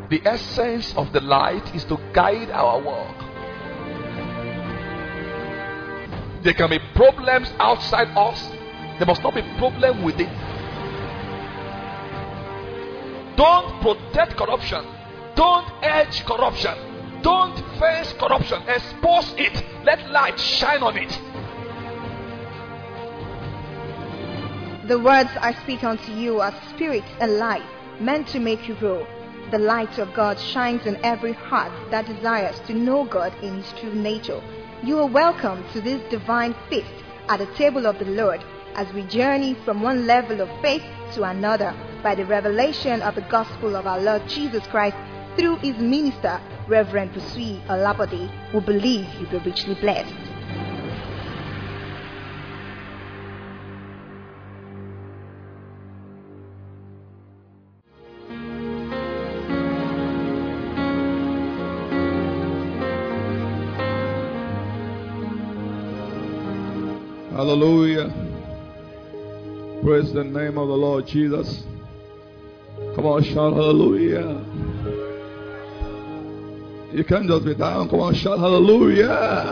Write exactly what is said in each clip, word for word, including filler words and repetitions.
The essence of the light is to guide our walk. There can be problems outside us. There must not be problem within. Don't protect corruption. Don't edge corruption. Don't face corruption. Expose it. Let light shine on it. The words I speak unto you are spirit and life, meant to make you grow. The light of God shines in every heart that desires to know God in His true nature. You are welcome to this divine feast at the table of the Lord as we journey from one level of faith to another by the revelation of the gospel of our Lord Jesus Christ through His minister, Reverend Busui Olabode. We believe you'll be richly blessed. Hallelujah. Praise the name of the Lord Jesus. Come on, shout hallelujah. You can't just be down. Come on, shout hallelujah.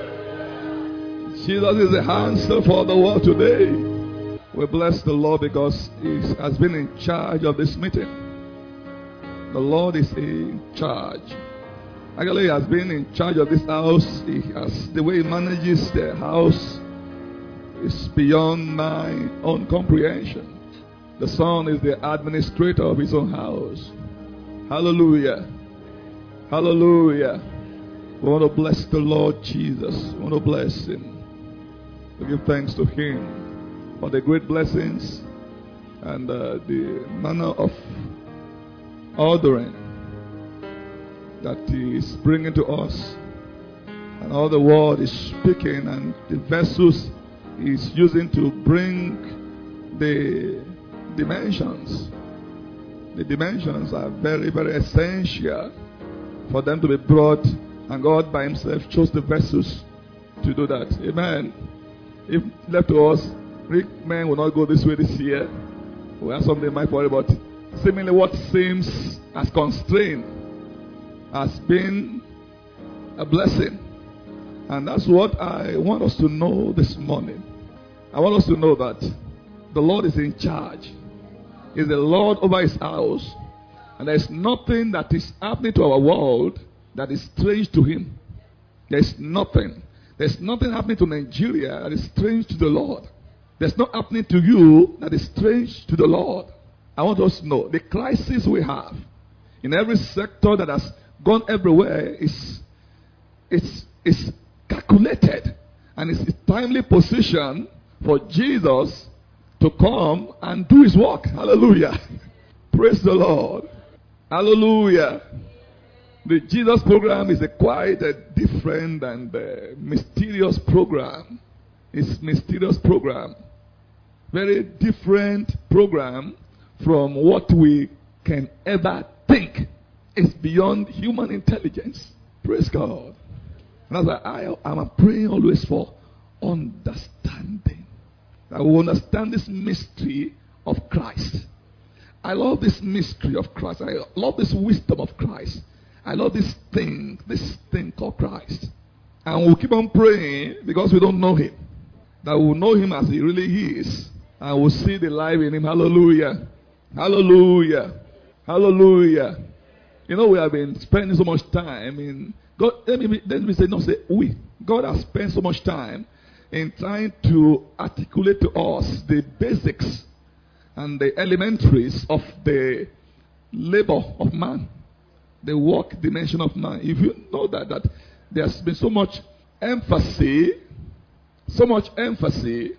Jesus is the answer for the world today. We bless the Lord because He has been in charge of this meeting. The Lord is in charge. Actually, He has been in charge of this house. He has, the way He manages the house is beyond my own comprehension. The Son is the administrator of His own house. Hallelujah. Hallelujah. We want to bless the Lord Jesus. We want to bless Him. We give thanks to Him for the great blessings and uh, the manner of ordering that He is bringing to us. And all the world is speaking, and the vessels is using to bring the dimensions. The dimensions are very, very essential for them to be brought, and God by Himself chose the vessels to do that. Amen. If left to us, Greek men will not go this way this year. We have something in mind for it, but seemingly what seems as constrained has been a blessing. And that's what I want us to know this morning. I want us to know that the Lord is in charge. He's the Lord over His house. And there's nothing that is happening to our world that is strange to Him. There's nothing. There's nothing happening to Nigeria that is strange to the Lord. There's not happening to you that is strange to the Lord. I want us to know the crisis we have in every sector that has gone everywhere is it's, it's calculated, and it's a timely position for Jesus to come and do His work. Hallelujah. Praise the Lord. Hallelujah. The Jesus program is a quite a different and uh, mysterious program. It's a mysterious program. Very different program from what we can ever think. It's beyond human intelligence. Praise God. And that's why I am praying always for understanding. I will understand this mystery of Christ. I love this mystery of Christ. I love this wisdom of Christ. I love this thing, this thing called Christ. And we'll keep on praying because we don't know Him. That we'll know Him as He really is. And we'll see the life in Him. Hallelujah. Hallelujah. Hallelujah. You know, we have been spending so much time in God. Let me, let me say, no, say we. God has spent so much time in trying to articulate to us the basics and the elementaries of the labor of man, the work dimension of man. If you know that, that there's been so much emphasis, so much emphasis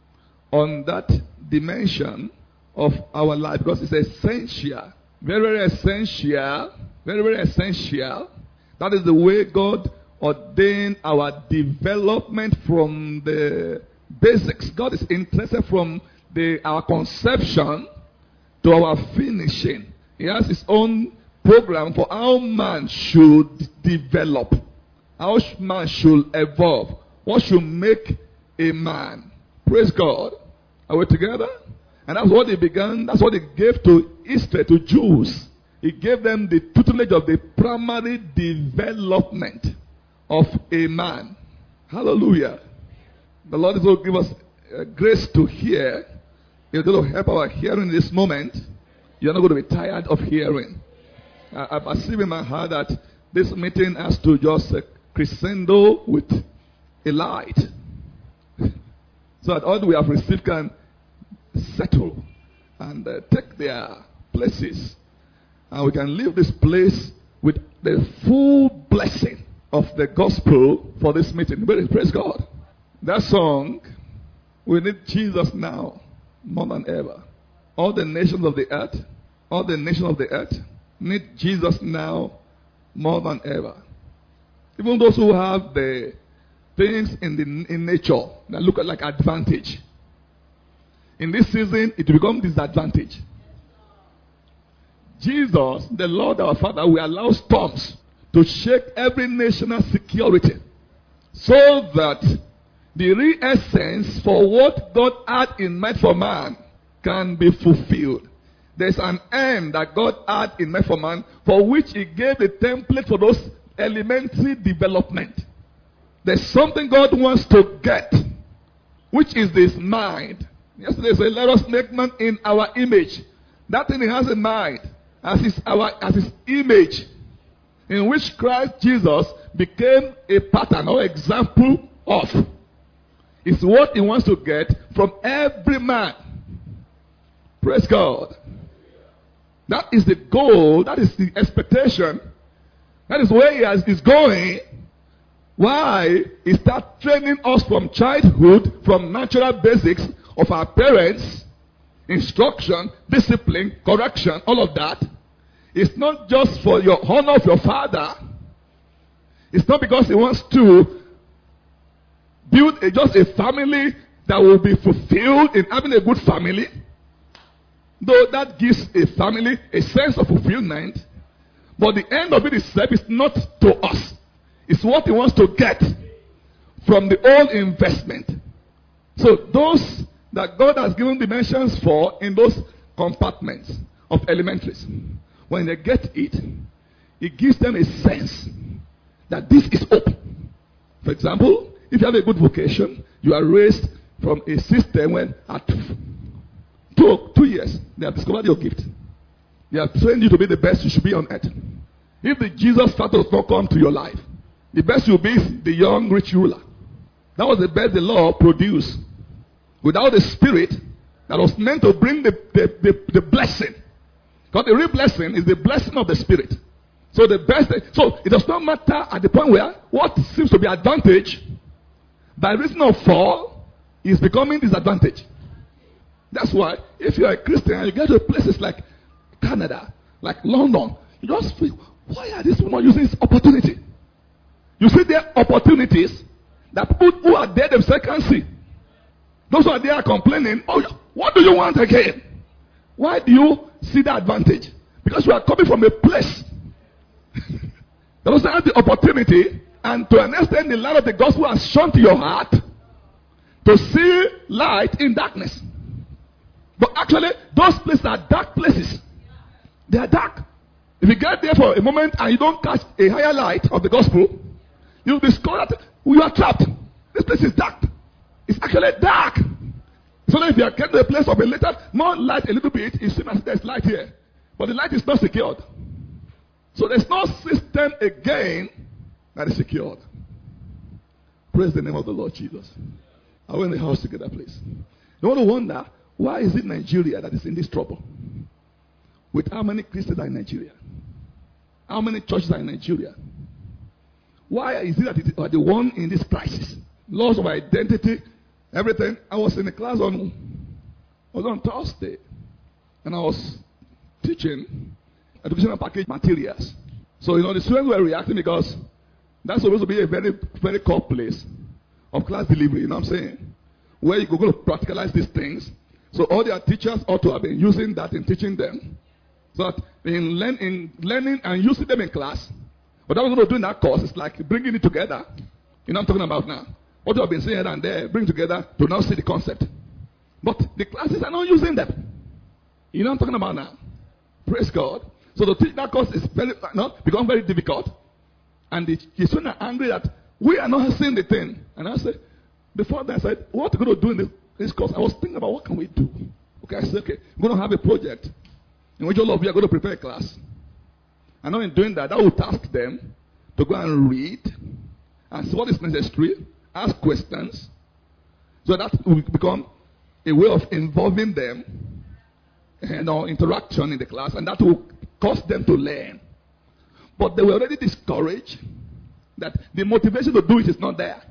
on that dimension of our life, because it's essential, very, very essential, very, very essential. That is the way God ordained our development from the basics. God is interested from the our conception to our finishing. He has His own program for how man should develop, how man should evolve, what should make a man. Praise God. Are we together? And that's what He began, that's what He gave to Israel, to Jews. He gave them the tutelage of the primary development of a man. Hallelujah. The Lord is going to give us uh, grace to hear. He's going to help our hearing in this moment. You're not going to be tired of hearing. I, I perceive in my heart that this meeting has to just uh, crescendo with a light. So that all we have received can settle and uh, take their places. And we can leave this place with the full blessing of the gospel for this meeting. Praise God. That song, we need Jesus now more than ever. All the nations of the earth, all the nations of the earth need Jesus now more than ever. Even those who have the things in the in nature that look like advantage. In this season, it will become disadvantage. Jesus, the Lord our Father, will allow storms to shake every national security so that the real essence for what God had in mind for man can be fulfilled. There's an end that God had in mind for man, for which he gave the template for those elementary development. There's something God wants to get, which is this mind. Yesterday he said, let us make man in our image. That thing he has in mind as his, our, as his image, in which Christ Jesus became a pattern or example of. It's what he wants to get from every man. Praise God. That is the goal. That is the expectation. That is where he has, is going. Why? He starts training us from childhood, from natural basics of our parents, instruction, discipline, correction, all of that. It's not just for your honor of your father. It's not because he wants to build a, just a family that will be fulfilled in having a good family. Though that gives a family a sense of fulfillment. But the end of it itself is not to us. It's what he wants to get from the old investment. So those that God has given dimensions for in those compartments of elementaries, when they get it, it gives them a sense that this is hope. For example, if you have a good vocation, you are raised from a system when at two, two years, they have discovered your gift. They have trained you to be the best you should be on earth. If the Jesus factor does not come to your life, the best you'll be is the young rich ruler. That was the best the law produced. Without the spirit that was meant to bring the, the, the, the blessing. Because the real blessing is the blessing of the spirit. So the best, so it does not matter at the point where what seems to be advantage, by reason of fall, is becoming disadvantage. That's why if you are a Christian and you get to places like Canada, like London, you just feel, why are these people not using this opportunity? You see there are opportunities that people who are there themselves can see. Those who are there are complaining, oh, what do you want again? Why do you see the advantage? Because you are coming from a place that doesn't have the opportunity, and to an extent the light of the gospel has shone to your heart to see light in darkness. But actually, those places are dark places. They are dark. If you get there for a moment and you don't catch a higher light of the gospel, you'll discover that you are trapped. This place is dark. It's actually dark. So that if you are getting to a place of a little more light, a little bit, it seems as there's light here. But the light is not secured. So there's no system again that is secured. Praise the name of the Lord Jesus. Are we in the house together, please? You want to wonder, why is it Nigeria that is in this trouble? With how many Christians are in Nigeria? How many churches are in Nigeria? Why is it that it are the one in this crisis? Loss of identity, everything. I was in a class on, was on Thursday, and I was teaching educational package materials. So, you know, the students were reacting because that's supposed to be a very, very core place of class delivery, you know what I'm saying? Where you go to practicalize these things. So all their teachers ought to have been using that in teaching them. So that in, learn, in learning and using them in class, what I was going to do in that course is like bringing it together. You know what I'm talking about now? What you have been saying here and there, bring together to now see the concept. But the classes are not using them. You know what I'm talking about now? Praise God. So to teach that course is very, no, become very difficult. And the, the students are angry that we are not seeing the thing. And I said, before that, I said, what are we going to do in this, this course? I was thinking about what can we do. Okay, I said, okay, we're going to have a project in which all of you are going to prepare a class. And now in doing that, I will task them to go and read and see what is necessary, ask questions, so that will become a way of involving them in our interaction in the class, and that will cause them to learn. But they were already discouraged that the motivation to do it is not there.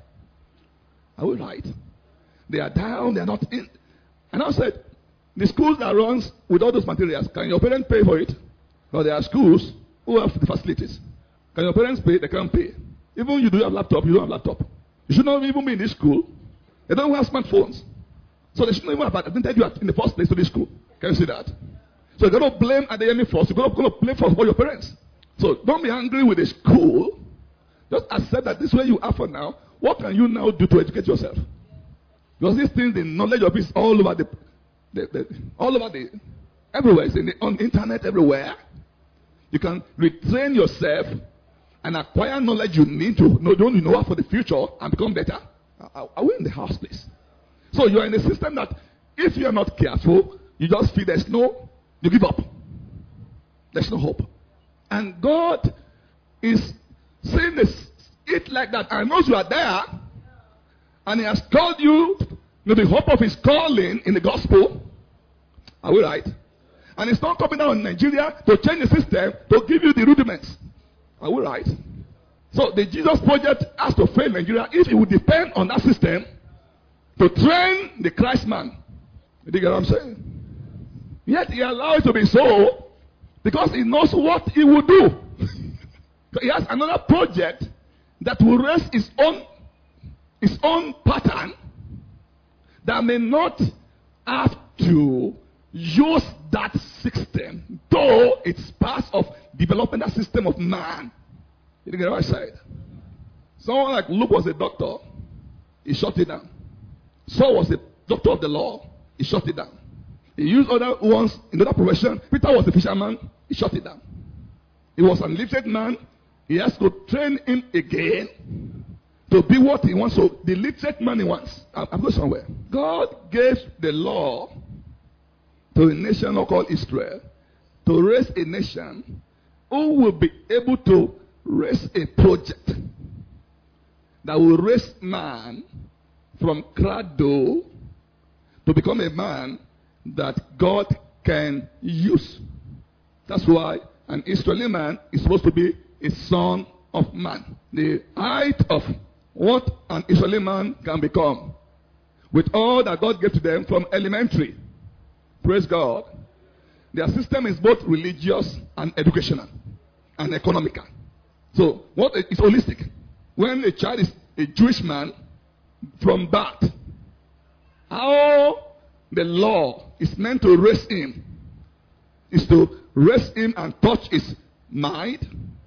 Are we right? They are down, they are not in. And I said, the schools that runs with all those materials, can your parents pay for it? Because there are schools who have the facilities. Can your parents pay? They can't pay. Even you do have laptop, you don't have laptop. You should not even be in this school. They don't have smartphones. So they shouldn't even have attended you in the first place to this school. Can you see that? So you're going to blame at the enemy first. You're going to blame first for your parents. So don't be angry with the school. Just accept that this way you are for now. What can you now do to educate yourself? Because these things, the knowledge of it is all over the, the, the all over the, everywhere. It's in the, on the internet, everywhere. You can retrain yourself and acquire knowledge you need to know, don't you know for the future and become better. Are, are we in the house, please? So you are in a system that if you are not careful, you just feel there's no, you give up. There's no hope. And God is saying this, it like that. I know you are there, and He has called you to the hope of His calling in the gospel. Are we right? And it's not coming down in Nigeria to change the system, to give you the rudiments. Are we right? So the Jesus Project has to fail Nigeria if it would depend on that system to train the Christ man. You get what I'm saying? Yet He allows it to be so because He knows what He will do. So He has another project that will raise His own, His own pattern that may not have to use that system, though it's part of developing that system of man. You get what I said? Someone like Luke was a doctor, he shut it down. Saul was a doctor of the law, he shut it down. He used other ones in other profession. Peter was a fisherman, he shut it down. He was an lifted man, he has to train him again to be what he wants. So the lifted man he wants. I'm, I'm going somewhere. God gave the law to a nation called Israel to raise a nation who will be able to raise a project that will raise man from cradle to become a man that God can use. That's why an Israeli man is supposed to be a son of man. The height of what an Israeli man can become with all that God gave to them from elementary. Praise God. Their system is both religious and educational and economical. So what is holistic? When a child is a Jewish man from birth, how the law is meant to raise him is to raise him and touch his mind,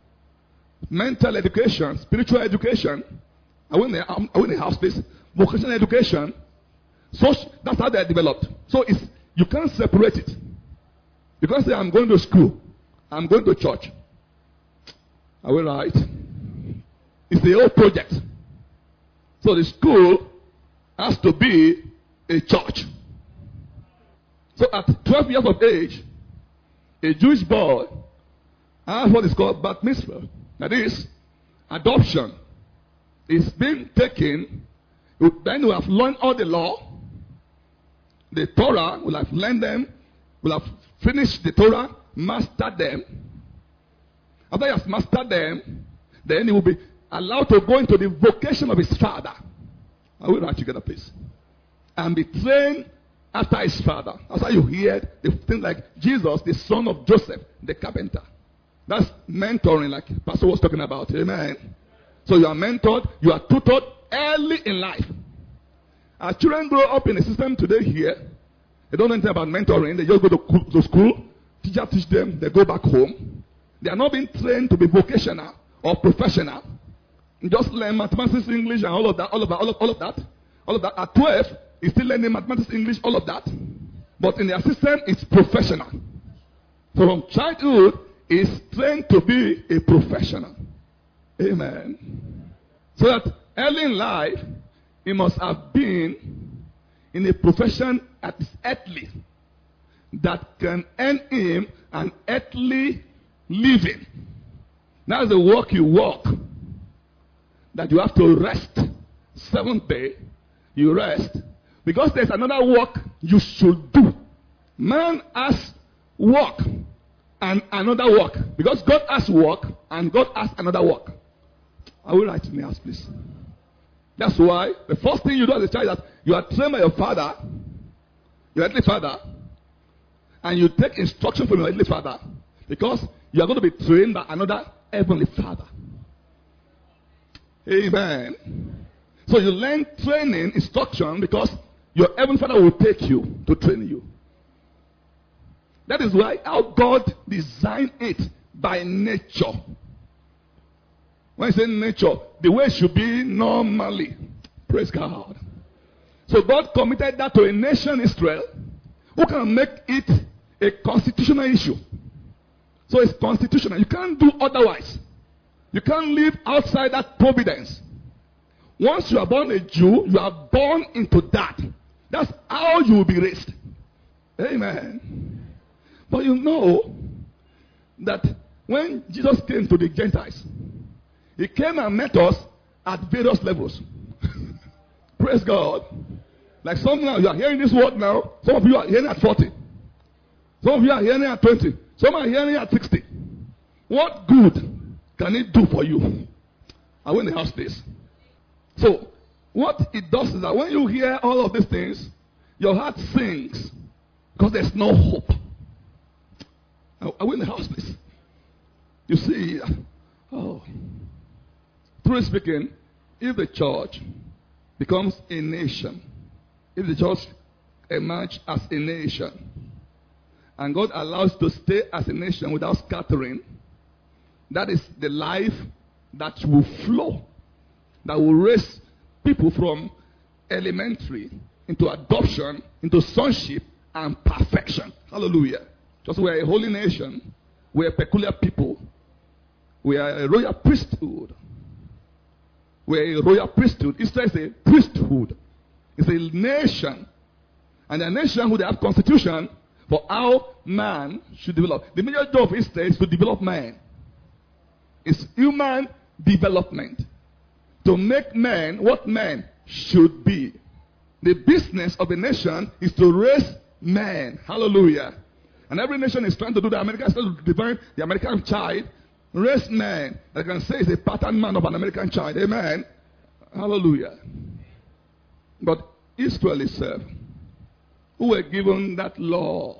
mental education, spiritual education. Are we in the, are we in the house, please? Vocational education. So that's how they are developed. So it's, you can't separate it. You can't say, I'm going to school, I'm going to church. Are we right? It's the whole project. So the school has to be a church. So at twelve years of age, a Jewish boy has what is called bat mitzvah. That is, adoption. It's been taken, then you have learned all the law. The Torah will have learned them, will have finished the Torah, mastered them. After he has mastered them, then he will be allowed to go into the vocation of his father. I will write together, please. And be trained after his father. That's how you hear the things like Jesus, the son of Joseph, the carpenter. That's mentoring, like Pastor was talking about. Amen. So you are mentored, you are tutored early in life. Our children grow up in a system today here. They don't know anything about mentoring. They just go to, to school. Teacher teach them. They go back home. They are not being trained to be vocational or professional. Just learn mathematics, English, and all of that, all of that, all of, all of that. All of that. At twelve, he's still learning mathematics, English, all of that. But in their system, it's professional. So from childhood, is trained to be a professional. Amen. So that early in life, he must have been in a profession that is earthly, that can earn him an earthly living. That's the work you work. That you have to rest. Seventh day, you rest. Because there's another work you should do. Man has work and another work. Because God has work and God has another work. I will write in the house, please. That's why the first thing you do as a child is that you are trained by your father, your earthly father, and you take instruction from your earthly father, because you are going to be trained by another heavenly father. Amen. So you learn training, instruction, because your heavenly father will take you to train you. That is why how God designed it by nature. When I say nature, the way it should be normally. Praise God. So God committed that to a nation, Israel, who can make it a constitutional issue. So it's constitutional. You can't do otherwise. You can't live outside that providence. Once you are born a Jew, you are born into that. That's how you will be raised. Amen. But you know that when Jesus came to the Gentiles, he came and met us at various levels. Praise God. Like some now, you are hearing this word now. Some of you are hearing at forty. Some of you are hearing at twenty. Some are hearing at sixty. What good can it do for you? I went in the house this. So, what it does is that when you hear all of these things, your heart sings because there's no hope. I went in the house this. You see, oh, truly speaking, if the church becomes a nation, if the church emerges as a nation, and God allows to stay as a nation without scattering, that is the life that will flow, that will raise people from elementary into adoption, into sonship and perfection. Hallelujah. Just we are a holy nation, we are a peculiar people, we are a royal priesthood. We are a royal priesthood. Israel is a priesthood. It's a nation. And a nation who they have constitution for how man should develop. The major job of Israel is to develop man. It's human development. To make man what man should be. The business of a nation is to raise man. Hallelujah. And every nation is trying to do that. America is trying to define the American child. Raise man. I can say is a pattern man of an American child. Amen. Hallelujah. But Israel itself, who were given that law,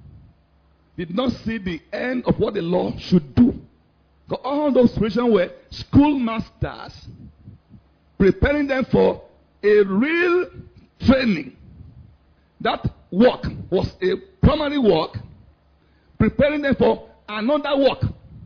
did not see the end of what the law should do. Because all those Christians were schoolmasters, preparing them for a real training. That work was a primary work, preparing them for another work.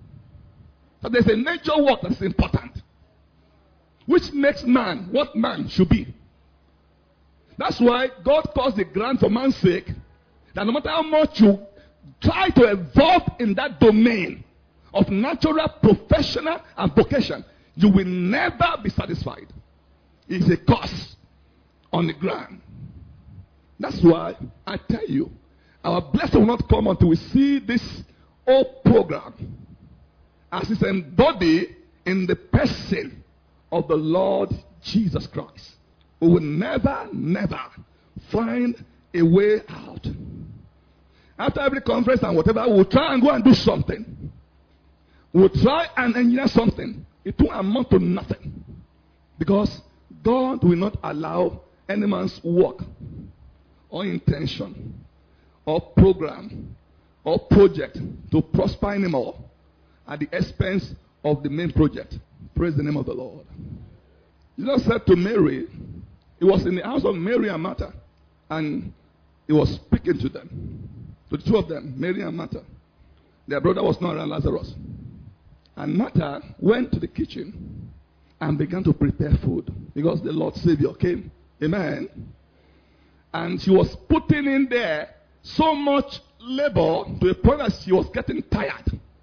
So there's a major work that's important, which makes man what man should be. That's why God caused the grant for man's sake, that no matter how much you try to evolve in that domain of natural, professional, and vocation, you will never be satisfied. It's a curse on the ground. That's why I tell you, our blessing will not come until we see this whole program as it's embodied in the person of the Lord Jesus Christ. We will never, never find a way out. After every conference and whatever, we'll try and go and do something. We'll try and engineer something. It won't amount to nothing. Because God will not allow any man's work or intention or program or project to prosper anymore at the expense of the main project. Praise the name of the Lord. Jesus said to Mary, he was in the house of Mary and Martha, and he was speaking to them, to the two of them, Mary and Martha. Their brother was not around, Lazarus. And Martha went to the kitchen and began to prepare food because the Lord Savior came. Amen. And she was putting in there so much labor to the point that she was getting tired.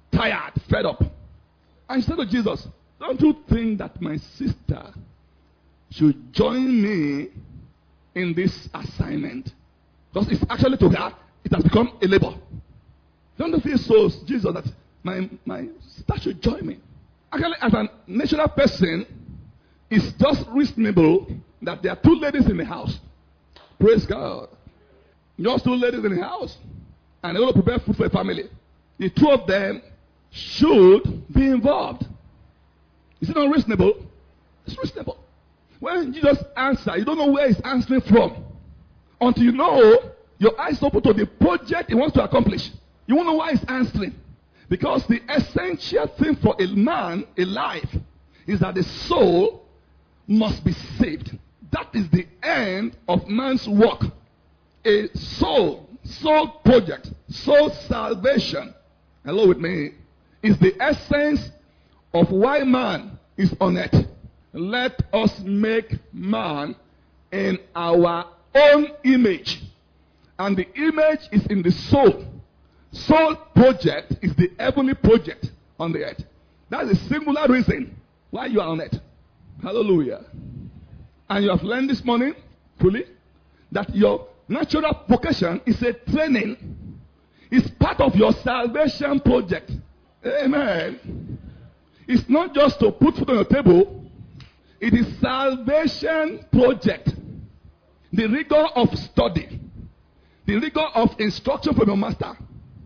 tired, fed up. And she said to Jesus, don't you think that my sister should join me in this assignment? Because it's actually to her, it has become a labor. Don't you feel so, Jesus, that my, my sister should join me? Actually, as a natural person, it's just reasonable that there are two ladies in the house. Praise God. Just two ladies in the house. And they're going to prepare food for a family. The two of them should be involved. Is it not reasonable? It's reasonable. When Jesus answers, you don't know where he's answering from. Until you know, your eyes open to the project he wants to accomplish. You won't know why he's answering. Because the essential thing for a man, a life, is that the soul must be saved. That is the end of man's work. A soul, soul project, soul salvation, hello with me, is the essence of why man is on earth. Let us make man in our own image. And the image is in the soul. Soul project is the heavenly project on the earth. That's the singular reason why you are on earth. Hallelujah. And you have learned this morning fully that your natural vocation is a training. It's part of your salvation project. Amen. It's not just to put food on your table. It is salvation project. The rigor of study. The rigor of instruction from your master.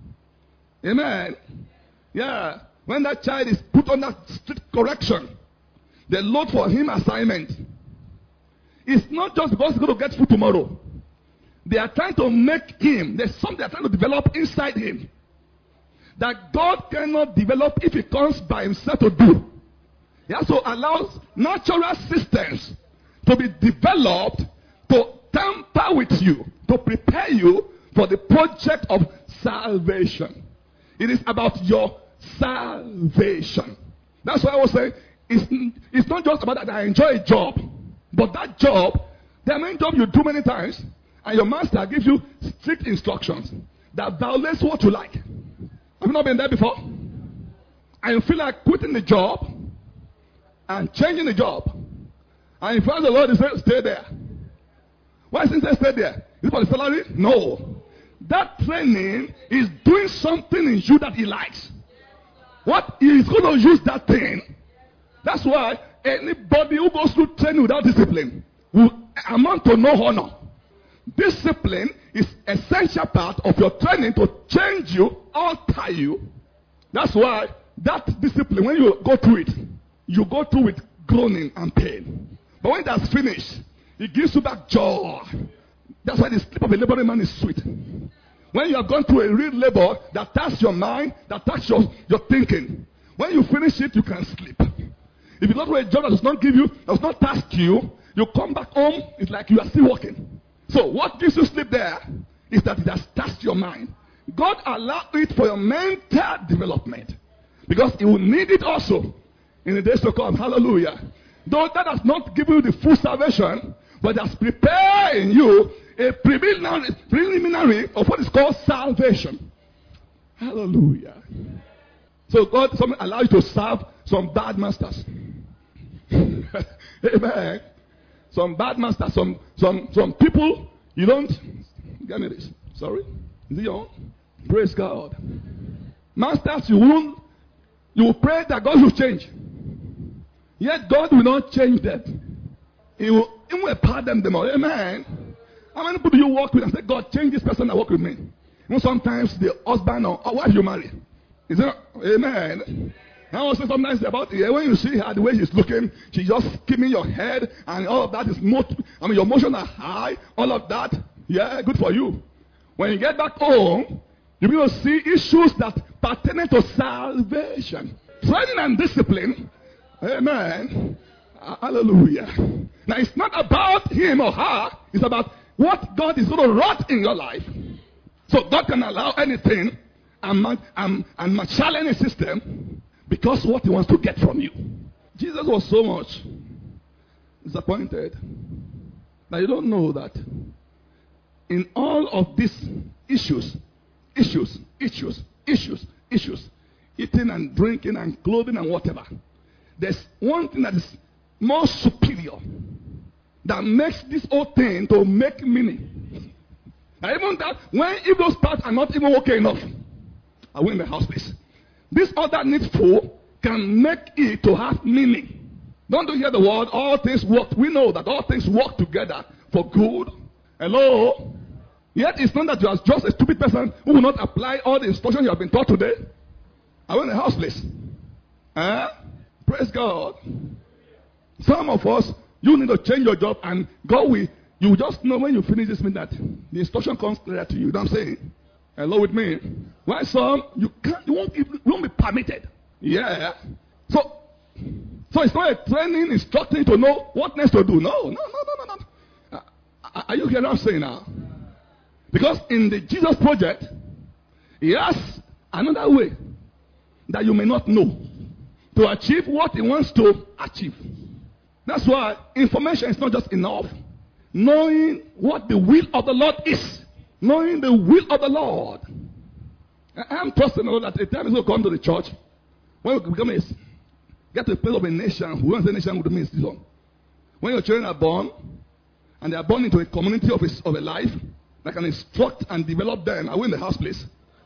Amen. Yeah. When that child is put under strict correction, they load for him assignment. It's not just because he's going to get food tomorrow. They are trying to make him, there's something they are trying to develop inside him that God cannot develop if he comes by himself to do. He also allows natural systems to be developed to tamper with you, to prepare you for the project of salvation. It is about your salvation. That's why I was saying, it's, it's not just about that I enjoy a job, but that job, the main job you do many times, and your master gives you strict instructions that violates what you like. Have you not been there before? And you feel like quitting the job and changing the job. And in front of the Lord, he says, stay there. Why does he say stay there? Is it for the salary? No. That training is doing something in you that he likes. What he is going to use that thing. That's why anybody who goes through training without discipline will amount to no honor. Discipline is essential part of your training to change you, alter you. That's why that discipline, when you go through it, you go through with groaning and pain. But when that's finished, it gives you back joy. That's why the sleep of a laboring man is sweet. When you have gone through a real labor that tasks your mind, that tasks your, your thinking, when you finish it, you can sleep. If you go to a job that does not give you, does not task you, you come back home, it's like you are still working. So what gives you sleep there is that it has tasked your mind. God allowed it for your mental development. Because he will need it also in the days to come. Hallelujah. Though that has not given you the full salvation, but has prepared in you a preliminary, preliminary of what is called salvation. Hallelujah. So God something allows you to serve some bad masters. Amen. Some bad masters, some some some people you don't get me this. Sorry. Is it your own? Praise God. Masters, you won't you will pray that God will change. Yet God will not change that. He will, he will pardon them all. Amen. How many people do you work with and say, God, change this person that work with me? You know, sometimes the husband or wife you marry. Is it? Amen. I also sometimes about yeah, when you see her, the way she's looking, she's just skimming your head, and all of that is not, I mean, your emotions are high, all of that. Yeah, good for you. When you get back home, you'll be able to see issues that pertain to salvation. Training and discipline. Amen. Hallelujah. Now, it's not about him or her, it's about what God is going to wrought in your life. So, God can allow anything and, and, and marshal any system. Because what he wants to get from you. Jesus was so much disappointed that you don't know that in all of these issues, issues, issues, issues, issues, eating and drinking and clothing and whatever. There's one thing that is more superior that makes this whole thing to make meaning. And even that, when if those parts are not even okay enough, I will in the house, please. This other needful can make it to have meaning. Don't you hear the word? All things work. We know that all things work together for good. Hello? Yet it's not that you are just a stupid person who will not apply all the instructions you have been taught today. I will in the house, please. Huh? Praise God. Some of us, you need to change your job, and God will, you will just know when you finish this meeting that the instruction comes clear to you. You know what I'm saying? Hello with me. Why some, you can't, you won't, you won't be permitted. Yeah. So, so it's not a training instructing to know what next to do. No, no, no, no, no, no. Uh, are you hearing what I'm saying now? Because in the Jesus project, he has another way that you may not know to achieve what he wants to achieve. That's why information is not just enough. Knowing what the will of the Lord is. Knowing the will of the Lord. I'm trusting the Lord that the time is going to come to the church when we become a, get to a place of a nation. Who wants a nation would mean this one? When your children are born and they are born into a community of a, of a life that can instruct and develop them. I will in the house, please.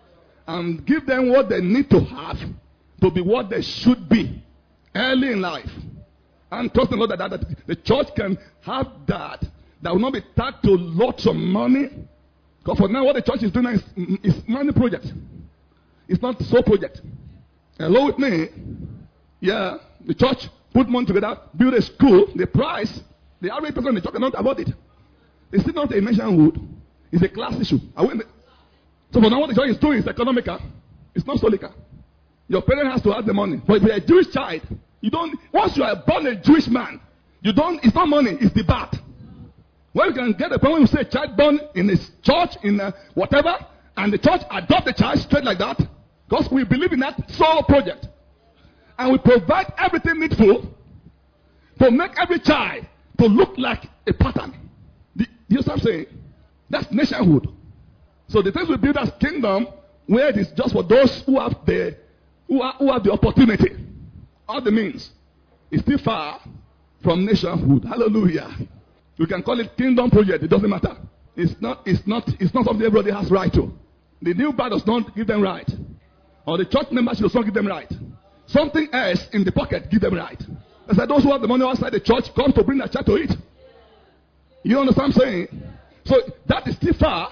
And give them what they need to have to be what they should be early in life. And trust the Lord that, that, that the church can have that. That will not be tagged to lots of money. Because for now what the church is doing is, is money project. It's not soul project. Hello with me? Yeah. The church put money together, build a school. The price, the average person in the church cannot afford it. It's still not a nationhood. It's a class issue. I went, so for now what the church is doing is economical. It's not solical. Your parent has to have the money. But if you're a Jewish child, you don't, once you are born a Jewish man, you don't, it's not money, it's the birth. When you can get the point when you say child born in a church, in a whatever, and the church adopt the child straight like that, because we believe in that soul project. And we provide everything needful to make every child to look like a pattern. Do you know what I'm saying? That's nationhood. So the things we build as kingdom, where it is just for those who have the who, are, who have the opportunity, all the means, is still far from nationhood. Hallelujah. You can call it kingdom project. It doesn't matter. It's not. It's not. It's not something everybody has right to. The new birth does not give them right, or the church membership does not give them right. Something else in the pocket give them right. That's like those who have the money outside the church come to bring their child to it. You understand what I'm saying? So that is still far.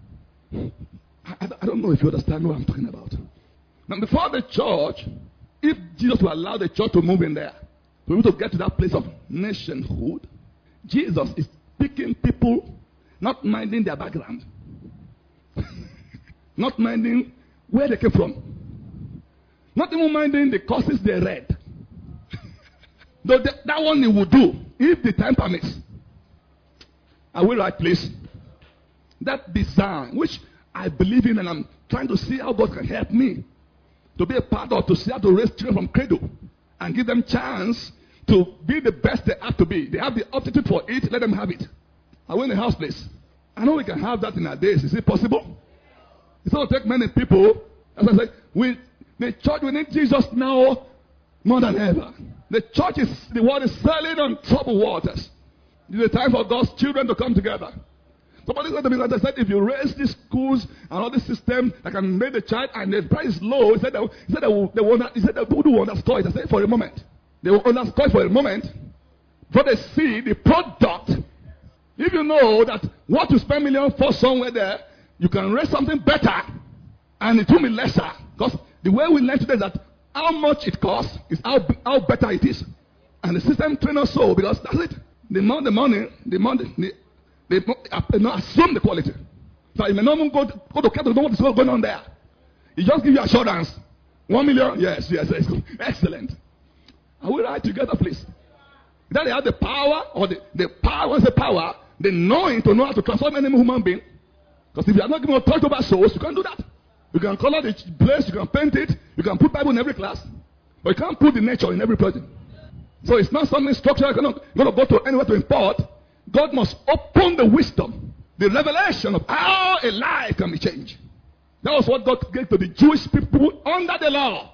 I, I don't know if you understand what I'm talking about. Now, before the church, if Jesus will allow the church to move in there, for you to get to that place of nationhood, Jesus is picking people, not minding their background, not minding where they came from, not even minding the courses they read. Though the, that one he will do if the time permits. I will write, please. That design, which I believe in, and I'm trying to see how God can help me to be a part of, to see how to raise children from cradle and give them chance to be the best they have to be. They have the aptitude for it, let them have it. I went in the house, please. I know we can have that in our days. Is it possible? It's going to take many people. As I said, we, the church, we need Jesus now more than ever. The church is, the world is sailing on troubled waters. It's a time for God's children to come together. Somebody said to me, as I said, if you raise these schools and all this system that can make the child and the price is low, he said, that, he said, that, they will, he said that people will underscore it. I said, for a moment. They will underscore it for a moment. Before they see the product. If you know that what you spend millions for somewhere there, you can raise something better and it will be lesser. Because the way we learn today is that how much it costs is how, how better it is. And the system trains us so, because that's it. The more the money, the money, the, they not assume the quality. So you may not even go to, go to care to know what is going on there. It just give you assurance. One million? Yes, yes, yes. Excellent. Are we right together, please? That they have the power, or the, the power, what's the power? The knowing to know how to transform any human being. Because if you are not giving authority over souls, you can't do that. You can color the place, you can paint it, you can put Bible in every class. But you can't put the nature in every person. So it's not something structural. You're not going to go to anywhere to import. God must open the wisdom, the revelation of how a life can be changed. That was what God gave to the Jewish people under the law.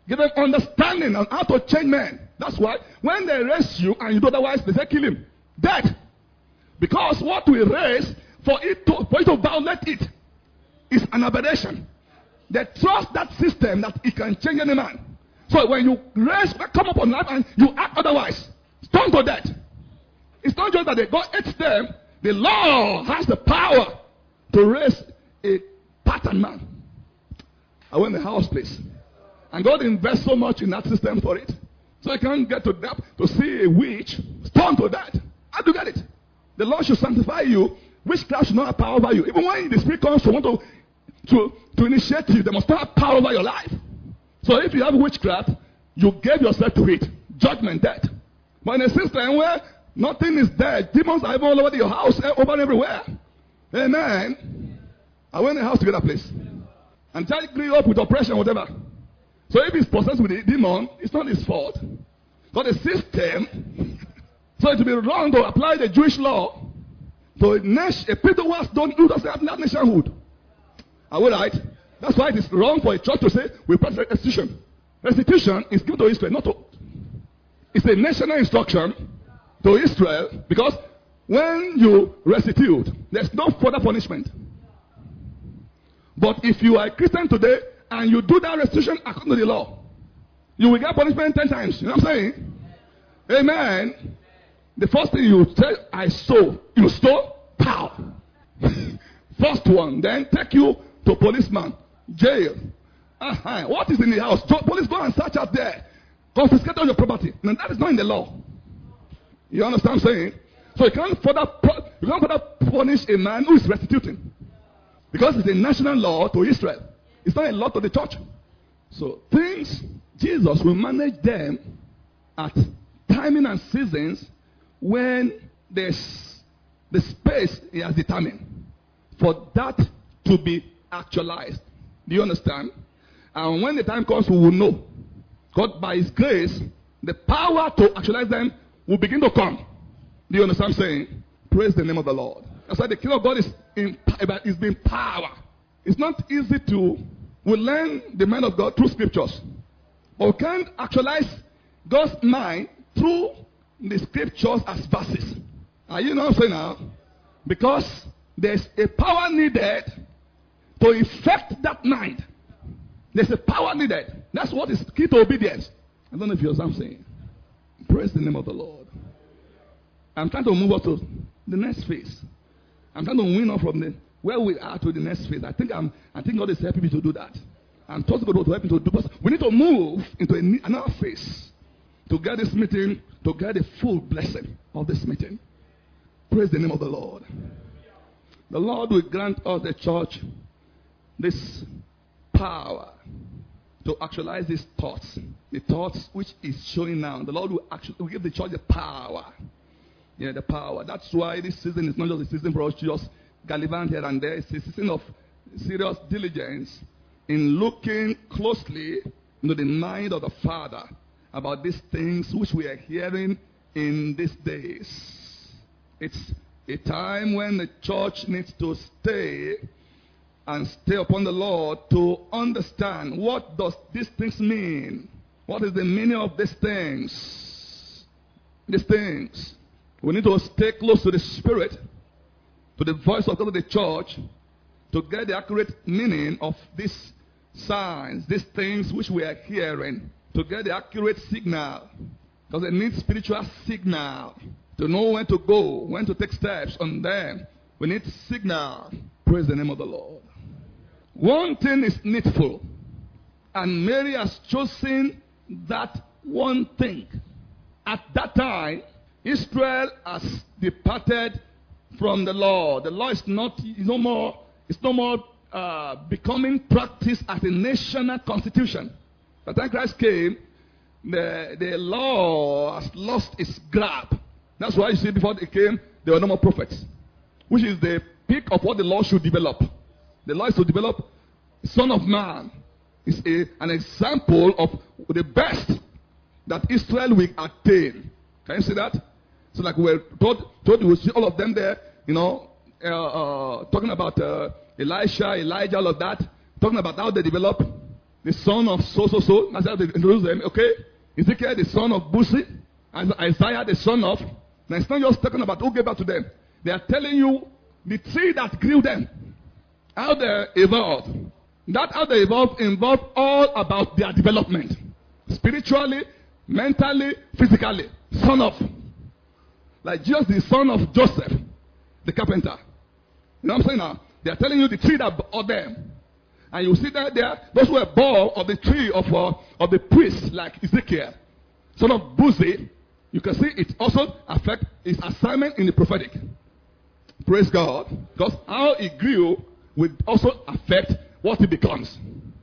Give them understanding on how to change men. That's why when they arrest you and you do otherwise, they say kill him. Dead. Because what we raise, for it to, for it to violate it, is an aberration. They trust that system that it can change any man. So when you raise, come up on life and you act otherwise, stone to death. It's not just that they God hates them. The law has the power to raise a pattern man. I went in the house place. And God invests so much in that system for it. So you can't get to that to see a witch, stone to that. How do you get it? The Lord should sanctify you. Witchcraft should not have power over you. Even when the spirit comes to want to, to, to initiate you, they must not have power over your life. So if you have witchcraft, you gave yourself to it. Judgment, death. But in a system where nothing is there, demons are even all over your house, over everywhere. Amen. I went in the house to get a place. And child grew up with oppression, whatever. So if he's possessed with a demon, it's not his fault. But the system, so it would be wrong to apply the Jewish law to a nation, a people who don't do that nationhood. Are we right? That's why it is wrong for a church to say, we practice restitution. Restitution is given to Israel, not to. It's a national instruction to Israel, because when you restitute, there's no further punishment. But if you are a Christian today and you do that restitution according to the law, you will get punishment ten times. You know what I'm saying? Amen. The first thing you say, I stole. You stole? Pow. First one. Then take you to policeman. Jail. Uh-huh. What is in the house? Police go and search out there. Confiscate all your property. Now that is not in the law. You understand what I'm saying? So you can't further, you can't further punish a man who is restituting. Because it's a national law to Israel. It's not a law to the church. So things, Jesus will manage them at timing and seasons when there's the space he has determined for that to be actualized. Do you understand? And when the time comes, we will know. God, by His grace, the power to actualize them will begin to come. Do you understand what I'm saying? Praise the name of the Lord. That's why the kingdom of God is in, is being power. It's not easy to, we learn the mind of God through scriptures. But we can't actualize God's mind through the scriptures as verses. Are you know what I'm saying now? Because there's a power needed to effect that mind. There's a power needed. That's what is key to obedience. I don't know if you understand what I'm saying. Praise the name of the Lord. I'm trying to move on to the next phase. I'm trying to win on from the where we are to the next phase. I think I'm. I think God is helping me to do that. I'm trusting God to help me to do. But we need to move into a, another phase to get this meeting, to get the full blessing of this meeting. Praise the name of the Lord. The Lord will grant us, the church, this power to actualize these thoughts, the thoughts which is showing now. The Lord will actually will give the church the power. Yeah, the power. That's why this season is not just a season for us to just gallivant here and there. It's a season of serious diligence in looking closely into the mind of the Father about these things which we are hearing in these days. It's a time when the church needs to stay and stay upon the Lord to understand what does these things mean. What is the meaning of these things? These things. We need to stay close to the Spirit, to the voice of God of the church, to get the accurate meaning of these signs, these things which we are hearing, to get the accurate signal. Because they need spiritual signal to know when to go, when to take steps on them. We need signal. Praise the name of the Lord. One thing is needful, and Mary has chosen that one thing. At that time, Israel has departed from the law. The law is not is no more. It's no more uh, becoming practice as a national constitution. By the time Christ came, the the law has lost its grab. That's why you see before they came, there were no more prophets, which is the peak of what the law should develop. The law is to develop Son of Man. It's a, an example of the best that Israel will attain. Can you see that? So like we're told, told you will see all of them there, you know, uh, uh, talking about uh, Elisha, Elijah, all of that, talking about how they develop. the son of so so so. That's how they introduce them. Okay, Ezekiel, the son of Buzi, and Isaiah, the son of. Now it's not just talking about who gave birth to them. They are telling you the tree that grew them, how they evolved. That how they evolved involved all about their development, spiritually, mentally, physically. Son of, like Jesus, the son of Joseph, the carpenter. You know what I'm saying now? They are telling you the tree that bore them. And you see that there, those who were born of the tree of, uh, of the priest, like Ezekiel, son of Buzi, you can see it also affect his assignment in the prophetic. Praise God. Because how he grew will also affect what he becomes.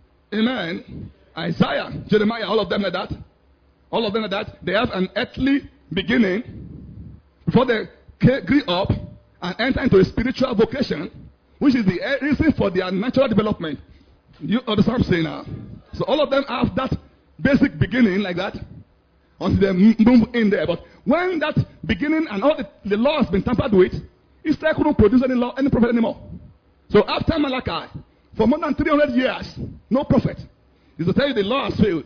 Amen. Isaiah, Jeremiah, all of them like that. All of them like that. They have an earthly beginning before they grew up and enter into a spiritual vocation, which is the reason for their natural development. You understand what I'm saying now? So all of them have that basic beginning like that until they move in there. But when that beginning and all the, the law has been tampered with, Israel couldn't produce any law, any prophet anymore. So after Malachi, for more than three hundred years, no prophet. Is to tell you the law has failed.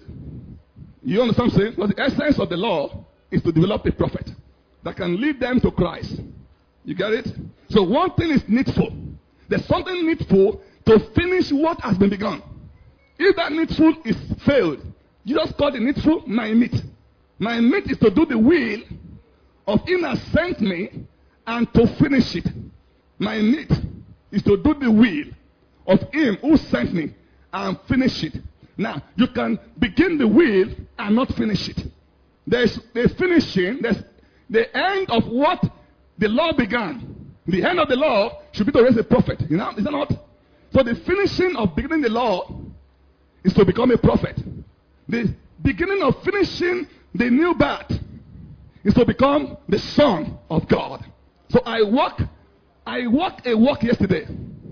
You understand what I'm saying? Because the essence of the law is to develop a prophet that can lead them to Christ. You get it? So one thing is needful. There's something needful to finish what has been begun. If that needful is failed, you just call the needful my meat. My meat is to do the will of him that sent me and to finish it. My meat is to do the will of him who sent me and finish it. Now, you can begin the will and not finish it. There's the finishing, there's the end of what the law began. The end of the law should be to raise a prophet. You know, is that not? So the finishing of beginning the law is to become a prophet. The beginning of finishing the new birth is to become the son of God. So I walk, I walked a walk yesterday.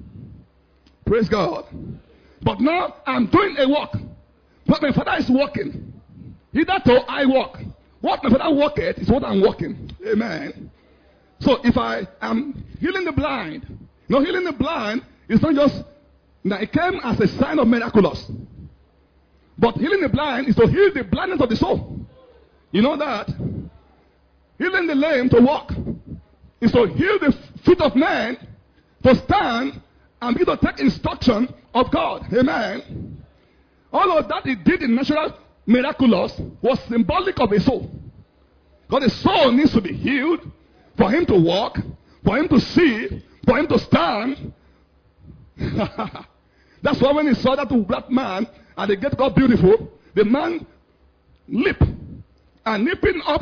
Praise God. But now I'm doing a walk. But my father is walking. Hitherto I walk. What my father walketh is what I'm walking. Amen. So if I am healing the blind, you know, healing the blind is not just, now it came as a sign of miraculous. But healing the blind is to heal the blindness of the soul. You know that? Healing the lame to walk is to heal the feet of man to stand and be to take instruction of God. Amen. All of that he did in natural miraculous was symbolic of a soul. Because the soul needs to be healed for him to walk, for him to see, for him to stand. That's why when he saw that black man and the gate got beautiful, the man leaped and leaping up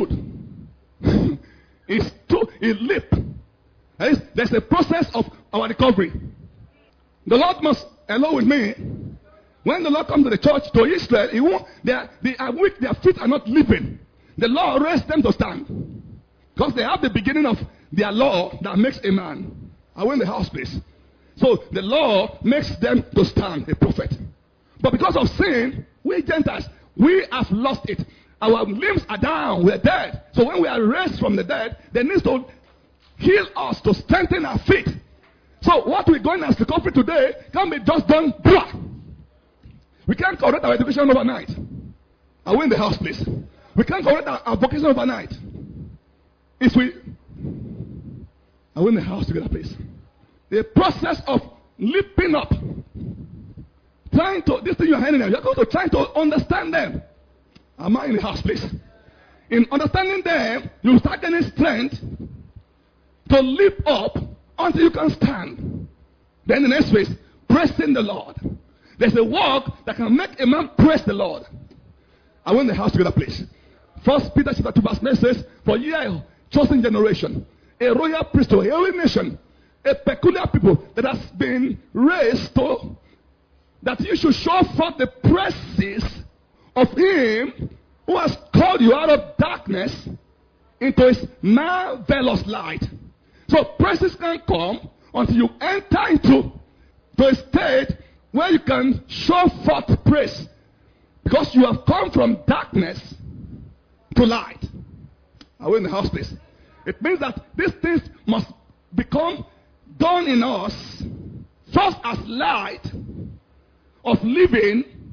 stood. he stood, he leaped. There's a process of our recovery. The Lord must, along with me, when the Lord comes to the church, to Israel, he won't, they are, they are weak, their feet are not leaping. The Lord raised them to stand. Because they have the beginning of their law that makes a man. I went in the house, please. So the law makes them to stand, a prophet. But because of sin, we Gentiles, we have lost it. Our limbs are down, we're dead. So when we are raised from the dead, they need to heal us to strengthen our feet. So what we're going as recovery today can be just done. Blah. We can't correct our education overnight. I went in the house, please. We can't correct our, our vocation overnight. If we, I went in the house together, please. The process of leaping up, trying to, this thing you're handing them, you're going to try to understand them. Am I in the house, please? In understanding them, you start getting strength to leap up until you can stand. Then the next phase, praising the Lord. There's a walk that can make a man praise the Lord. I went in the house together, please. First Peter chapter two verse nine says, for ye are a chosen generation, a royal priesthood, a holy nation, a peculiar people that has been raised to, that you should show forth the praises of him who has called you out of darkness into his marvelous light. So praises can come until you enter into to a state where you can show forth praise. Because you have come from darkness to light. I will in the house, please. It means that these things must become done in us first as light of living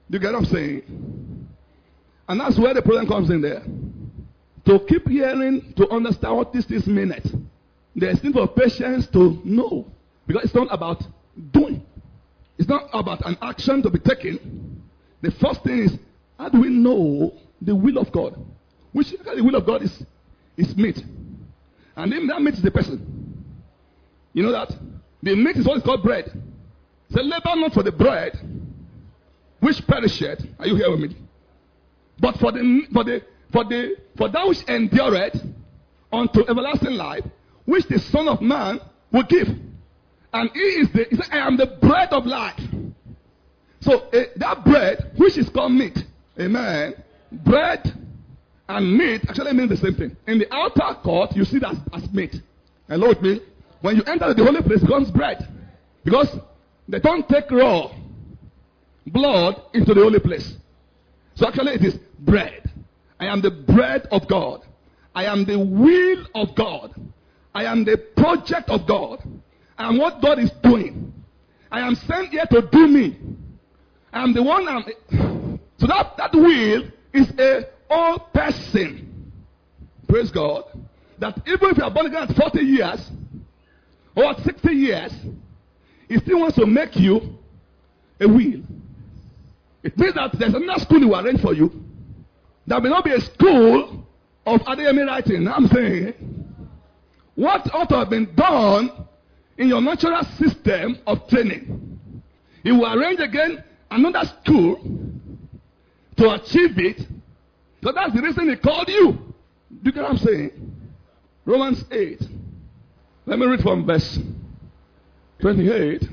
You get what I'm saying? And that's where the problem comes in there. To keep hearing, to understand what this is minute. There's need for patience to know. Because it's not about doing. It's not about an action to be taken. The first thing is, how do we know the will of God? Which the will of God is, is meat. And then that meat is the person. You know that? The meat is what is called bread. Say, labor not for the bread, which perisheth. Are you here with me? But for the for the for the for that which endureth unto everlasting life, which the Son of Man will give. And he is the he said, I am the bread of life. So uh, that bread, which is called meat, amen. Bread and meat actually mean the same thing. In the outer court, you see that as, as meat. Hello with me? When you enter the holy place, it becomes bread. Because they don't take raw blood into the holy place. So actually it is bread. I am the bread of God. I am the will of God. I am the project of God. I am what God is doing. I am sent here to do me. I am the one. I'm, so that, that will is a all person. Praise God. That even if you are born again at forty years or at sixty years, he still wants to make you a will. It means that there's another school he will arrange for you. There may not be a school of Adeyemi writing. I'm saying, what ought to have been done in your natural system of training, he will arrange again another school to achieve it. So that's the reason he called you. Do you get what I'm saying? Romans eight. Let me read from verse twenty-eight.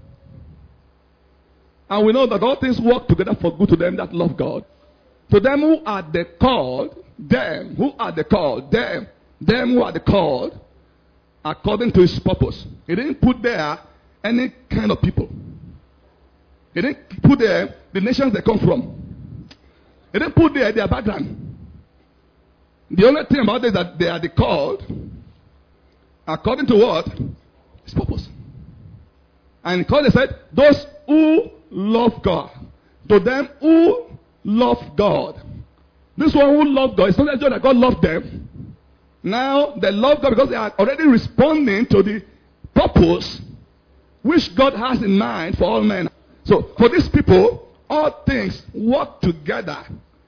And we know that all things work together for good to them that love God. To them who are the called, them who are the called, them, them who are the called, according to his purpose. He didn't put there any kind of people. He didn't put there the nations they come from. He didn't put there their background. The only thing about it is that they are the called, according to what? His purpose. And because they said, those who love God. To them who love God. This one who love God, it's not just that God loved them. Now they love God because they are already responding to the purpose which God has in mind for all men. So for these people, all things work together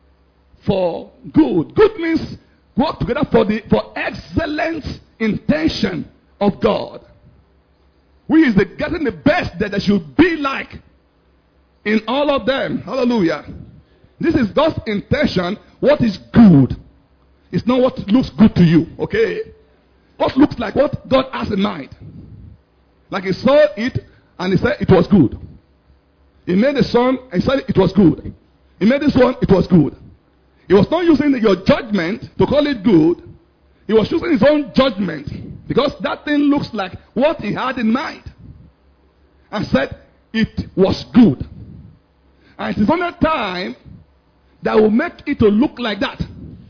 for good. Good means work together for the for excellent intention of God. Who is the, getting the best that they should be like in all of them. Hallelujah. This is God's intention. What is good? It's not what looks good to you. Okay? What looks like what God has in mind. Like he saw it and he said it was good. He made the sun and he said it was good. He made this one, it was good. He was not using your judgment to call it good. He was using his own judgment. Because that thing looks like what he had in mind. And said it was good. And it is only time that will make it to look like that.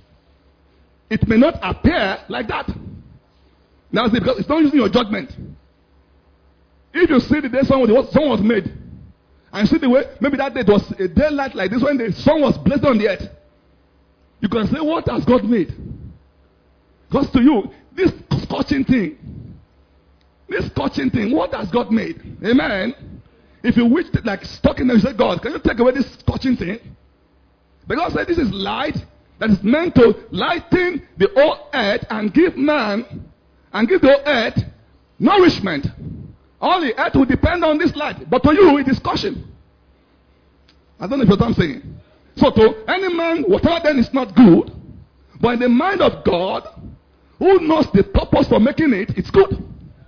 It may not appear like that. Now, because it's not using your judgment. If you see the day someone was, someone was made, and you see the way, maybe that day it was a daylight like this when the sun was blessed on the earth, you can say, what has God made? Because to you, this scorching thing, this scorching thing, what has God made? Amen. If you wish to, like stuck in there, you say, God, can you take away this scorching thing? Because say this is light that is meant to lighten the whole earth and give man and give the whole earth nourishment. All the earth will depend on this light. But to you, it is caution. I don't know if you know what I'm saying. So to any man, whatever then is not good. But in the mind of God, who knows the purpose for making it, it's good.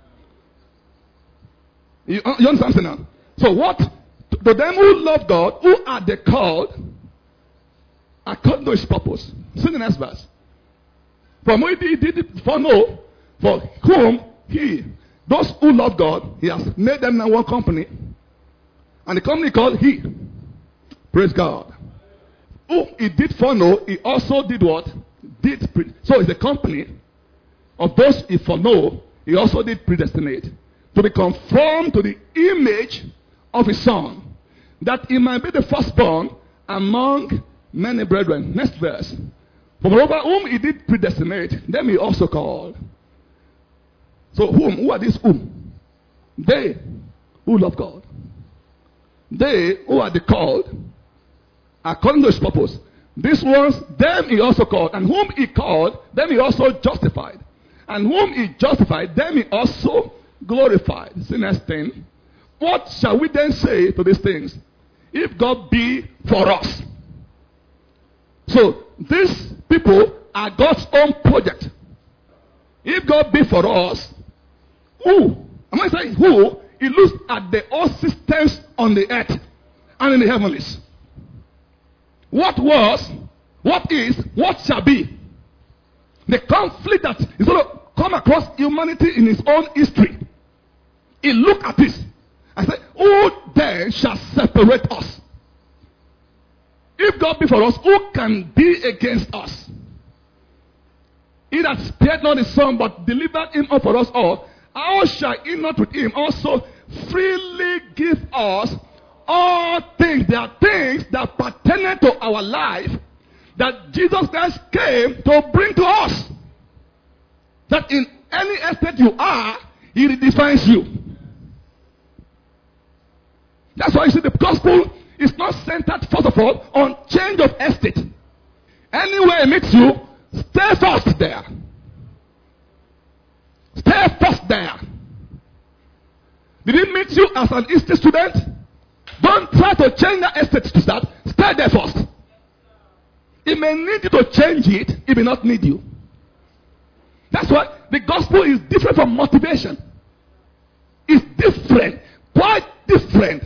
You, you understand now? So what? To them who love God, who are the called, according to his purpose. See the next verse. From whom he did it for no, for whom he, those who love God, he has made them in one company. And the company called he. Praise God. Who he did foreknow, he also did what? Did pre- so it's a company of those he foreknow, he also did predestinate to be conformed to the image of his son, that he might be the firstborn among many brethren. Next verse. For moreover, whom he did predestinate, them he also called. So whom? Who are these whom? They who love God. They who are the called, according to his purpose. These ones, them he also called. And whom he called, them he also justified. And whom he justified, them he also glorified. See next thing. What shall we then say to these things? If God be for us. So, these people are God's own project. If God be for us, who? Am I saying who? He looks at the all systems on the earth and in the heavenlies. What was, what is, what shall be. The conflict that is going to come across humanity in its own history. He looked at this and said, who then shall separate us? If God be for us, who can be against us? He that spared not his son, but delivered him up for us all, how shall he not with him also freely give us all things? There are things that pertain to our life that Jesus Christ came to bring to us. That in any estate you are, he redefines you. That's why you see the gospel is not centered, first of all, on change of estate. Anywhere it meets you, stay first there. Stay first there. Did it meet you as an history student? Don't try to change that estate to start. Stay there first. It may need you to change it, it may not need you. That's why the gospel is different from motivation. It's different, quite different.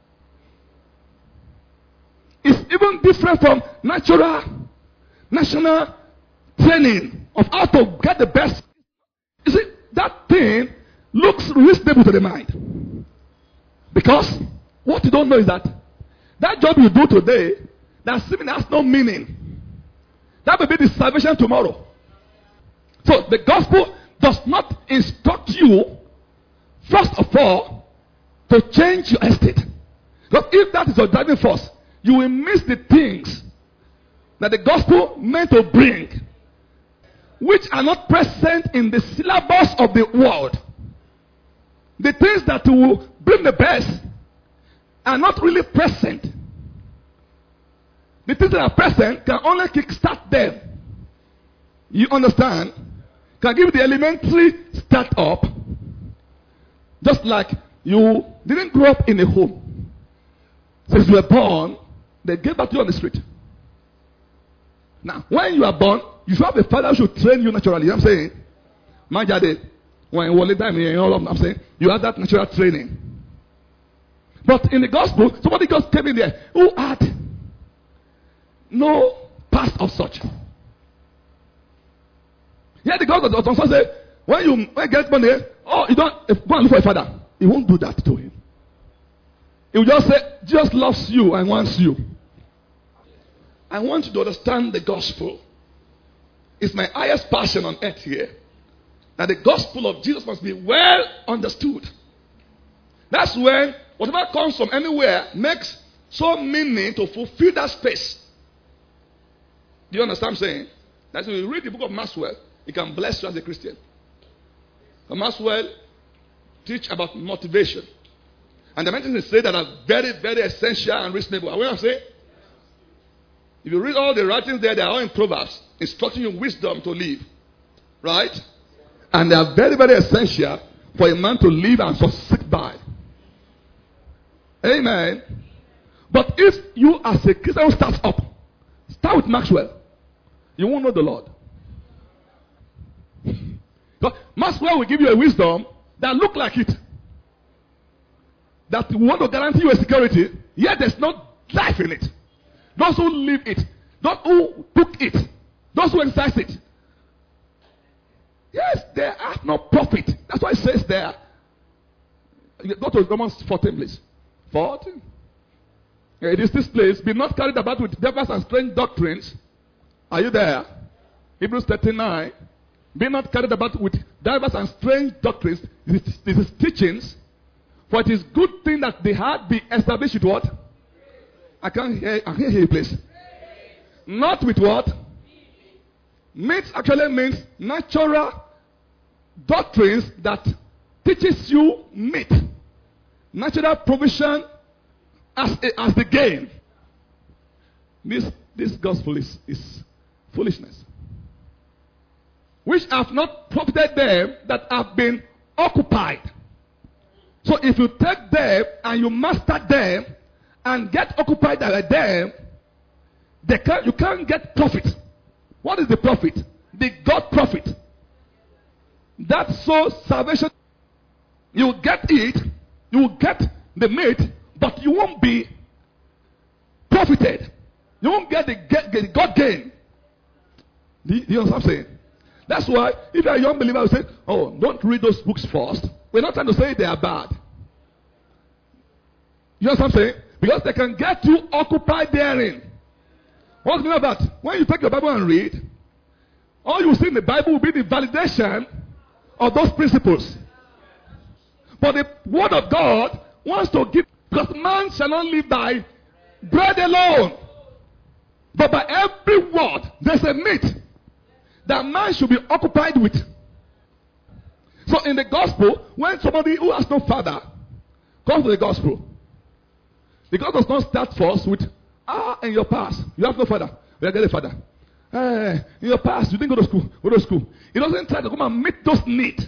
It's even different from natural, national training of how to get the best. You see, that thing looks reasonable to the mind. Because what you don't know is that that job you do today, that seemingly has no meaning. That will be the salvation tomorrow. So the gospel does not instruct you, first of all, to change your estate. Because if that is your driving force, you will miss the things that the gospel meant to bring, which are not present in the syllabus of the world. The things that will bring the best are not really present. The things that are present can only kickstart them. You understand? Can give you the elementary start up. Just like you didn't grow up in a home. Since you were born, they gave back to you on the street. Now, when you are born, you should have a father who should train you naturally. You know what I'm saying? My daddy, when you were time in all of them, I'm saying, you have that natural training. But in the gospel, somebody just came in there who had no past of such. Yeah, the God of the say, when you when you get money, oh, you don't if, go and look for a father. He won't do that to him. He will just say, Jesus loves you and wants you. I want you to understand the gospel. It's my highest passion on earth here. That the gospel of Jesus must be well understood. That's when whatever comes from anywhere makes some meaning to fulfill that space. Do you understand what I'm saying? That's when you read the book of Maxwell, it can bless you as a Christian. But Maxwell teach about motivation. And the many things they say that are very, very essential and reasonable. Are you know what I'm saying? If you read all the writings there, they are all in Proverbs, instructing you wisdom to live. Right? And they are very, very essential for a man to live and succeed by. Amen. But if you as a Christian starts up, start with Maxwell, you won't know the Lord. But Maxwell will give you a wisdom that look like it. That want to guarantee you a security, yet there's no life in it. Those who live it, those who took it, those who exercise it, yes, they have no profit. That's why it says there. Go to Romans fourteen, please. fourteen. It is this place. Be not carried about with devils and strange doctrines. Are you there? Hebrews thirty-nine. Be not carried about with divers and strange doctrines. This, this is teachings. For it is good thing that the heart be established with what? I can't hear, I can't hear you, please. Not with what? Myths actually means natural doctrines that teaches you myth. Natural provision as, a, as the gain. This, this gospel is, is foolishness. Which have not profited them that have been occupied. So if you take them and you master them and get occupied by them, they can, you can't get profit. What is the profit? The God profit. That's so salvation. You will get it, you will get the meat, but you won't be profited. You won't get the, get, the God gain. Do you, do you understand what I'm saying? That's why if you're a young believer, you say, oh, don't read those books first. We're not trying to say they are bad. You know what I'm saying? Because they can get you occupied therein. What's the meaning of that? When you take your Bible and read, all you see in the Bible will be the validation of those principles. But the Word of God wants to give, because man shall not live by bread alone, but by every word. There's a meat that man should be occupied with. So in the gospel, when somebody who has no father comes to the gospel, the gospel does not start first with, ah, in your past, you have no father. We are getting a father. Hey, in your past, you didn't go to school. Go to school. It doesn't try to come and meet those needs.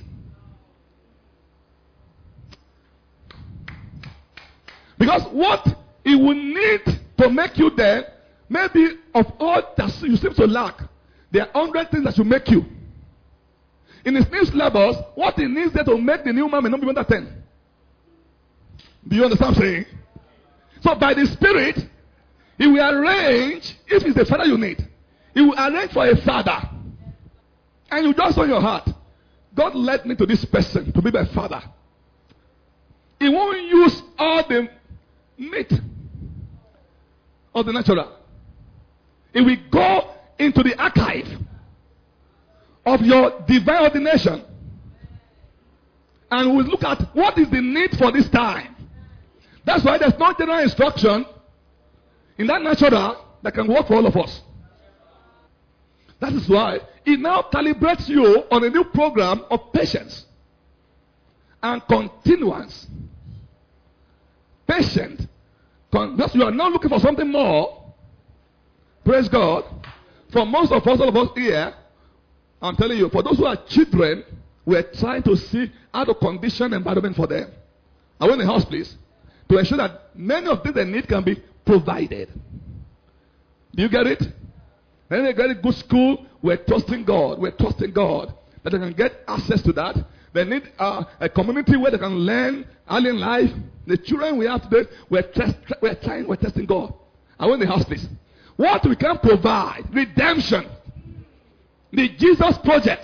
Because what it will need to make you there, maybe of all that you seem to lack, there are hundred things that should make you. In his new syllabus, what it needs there to make the new man may not be more than ten. Do you understand what I'm saying? So by the Spirit, he will arrange, if it's the father you need, he will arrange for a father. And you just on your heart, God led me to this person to be my father. He won't use all the meat of the natural. He will go into the archive of your divine ordination and will look at what is the need for this time. That's why there's no general instruction in that natural that can work for all of us. That is why it now calibrates you on a new program of patience and continuance. Patient. Because you are now looking for something more. Praise God. For most of us, all of us here, I'm telling you, for those who are children, we're trying to see how to condition environment for them. I want a house, please, to ensure that many of things they need can be provided. Do you get it? When they get a good school, we're trusting God. We're trusting God that they can get access to that. They need uh, a community where they can learn early in life. The children we have today, we're, test, we're trying, we're testing God. I want the house, please. What we can provide, redemption, the Jesus project.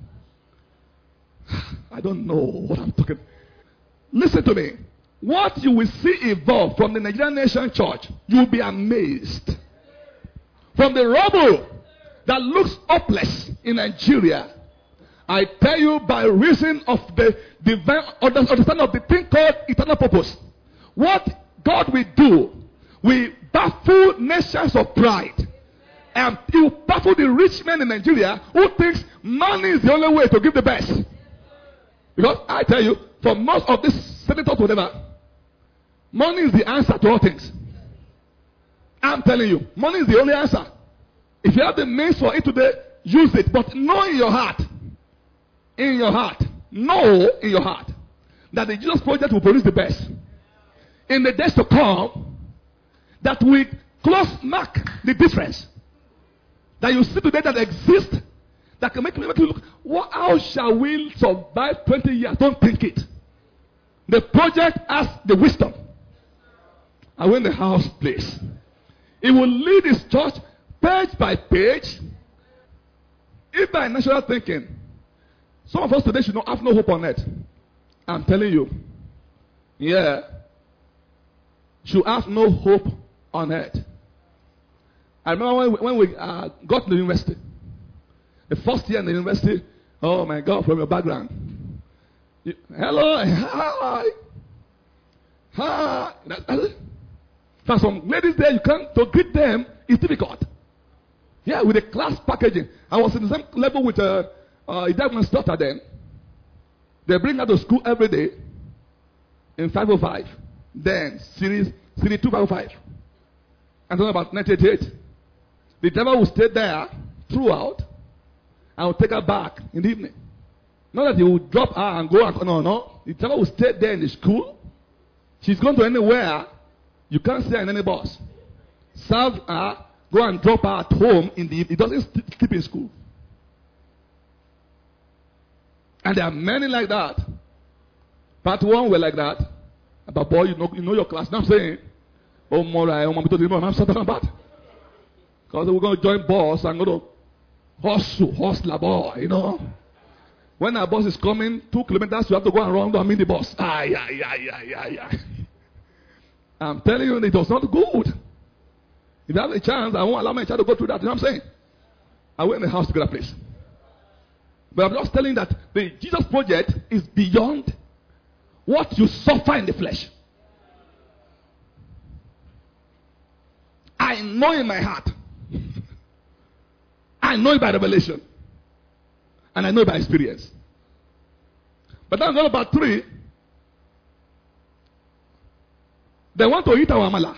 I don't know what I'm talking. Listen to me. What you will see evolve from the Nigerian Nation Church, you will be amazed. From the rubble that looks hopeless in Nigeria, I tell you, by reason of the divine understanding of the thing called eternal purpose, what God will do, we baffle nations of pride. And he will baffle the rich men in Nigeria who thinks money is the only way to give the best. Because I tell you, for most of this senators, whatever, money is the answer to all things. I'm telling you, money is the only answer. If you have the means for it today, use it. But know in your heart, in your heart, know in your heart, that the Jesus project will produce the best. In the days to come, that we close mark the difference that you see today that exists, that can make, make you look, what, how shall we survive twenty years? Don't think it. The project has the wisdom. I win the house, please. It will lead his church page by page. If by natural thinking, some of us today should not have no hope on it. I'm telling you. Yeah. Should have no hope on it. I remember when we, when we uh, got to the university. The first year in the university, oh my God, from your background. You, hello, hi, hi. That's it. For some ladies there, you can't, to greet them is difficult. Yeah, with the class packaging. I was in the same level with uh, uh, a diamond's daughter then. They bring her to school every day in five oh five. Then, series, series two five oh five. And then about nineteen eighty-eight. The driver will stay there throughout and will take her back in the evening. Not that he will drop her and go and, no, no. The driver will stay there in the school. She's going to anywhere. You can't see her in any bus. Serve her, go and drop her at home in the evening. He doesn't sleep in school. And there are many like that. Part one were like that. But boy, you know, you know your class. Now I'm saying, oh, more, oh, I'm talking about. Because we're going to join boss and go to hustle, hustler boy, you know. When our boss is coming two kilometers, you have to go and run to meet the boss. Ay, ay, ay, ay, ay, ay. I'm telling you, it was not good. If I have a chance, I won't allow my child to go through that. You know what I'm saying? I went in the house to get a place. But I'm just telling you that the Jesus project is beyond what you suffer in the flesh. I know in my heart. I know it by revelation. And I know it by experience. But that's not about three. They want to eat our amala.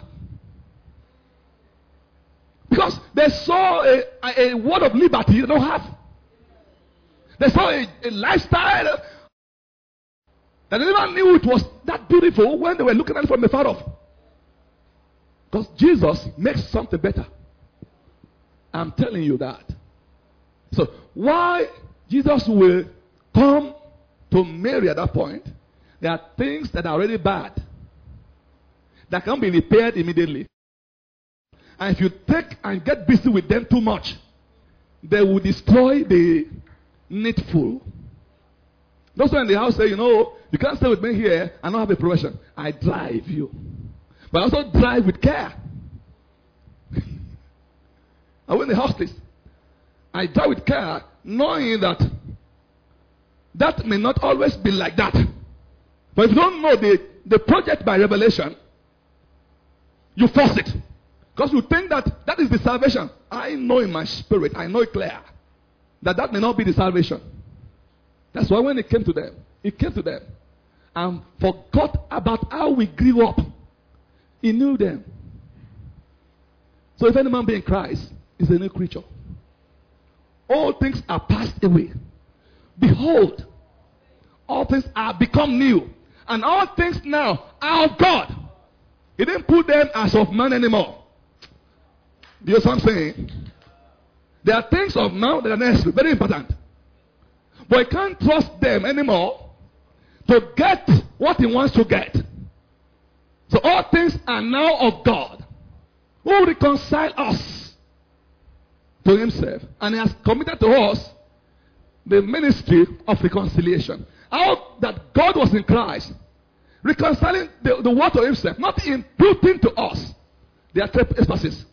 Because they saw a, a, a word of liberty they don't have. They saw a, a lifestyle that they never knew it was that beautiful when they were looking at it from afar off. Because Jesus makes something better. I'm telling you that. So why Jesus will come to Mary at that point, there are things that are already bad that can be repaired immediately. And if you take and get busy with them too much, they will destroy the needful. Those who are in the house say, you know, you can't stay with me here and not have a profession. I drive you. But I also drive with care. I went in the house, please. I drive with care, knowing that that may not always be like that. But if you don't know the, the project by revelation, you force it. Because you think that that is the salvation. I know in my spirit, I know it clear, that that may not be the salvation. That's why when it came to them, it came to them and forgot about how we grew up. He knew them. So if any man be in Christ, is a new creature. All things are passed away. Behold, all things are become new. And all things now are of God. He didn't put them as of man anymore. Do you know what I'm saying? There are things of now that are necessary, very important. But I can't trust them anymore to get what he wants to get. So all things are now of God, who will reconcile us to himself. And he has committed to us the ministry of reconciliation. How that God was in Christ, reconciling the, the world to himself, not imputing to us their trespasses.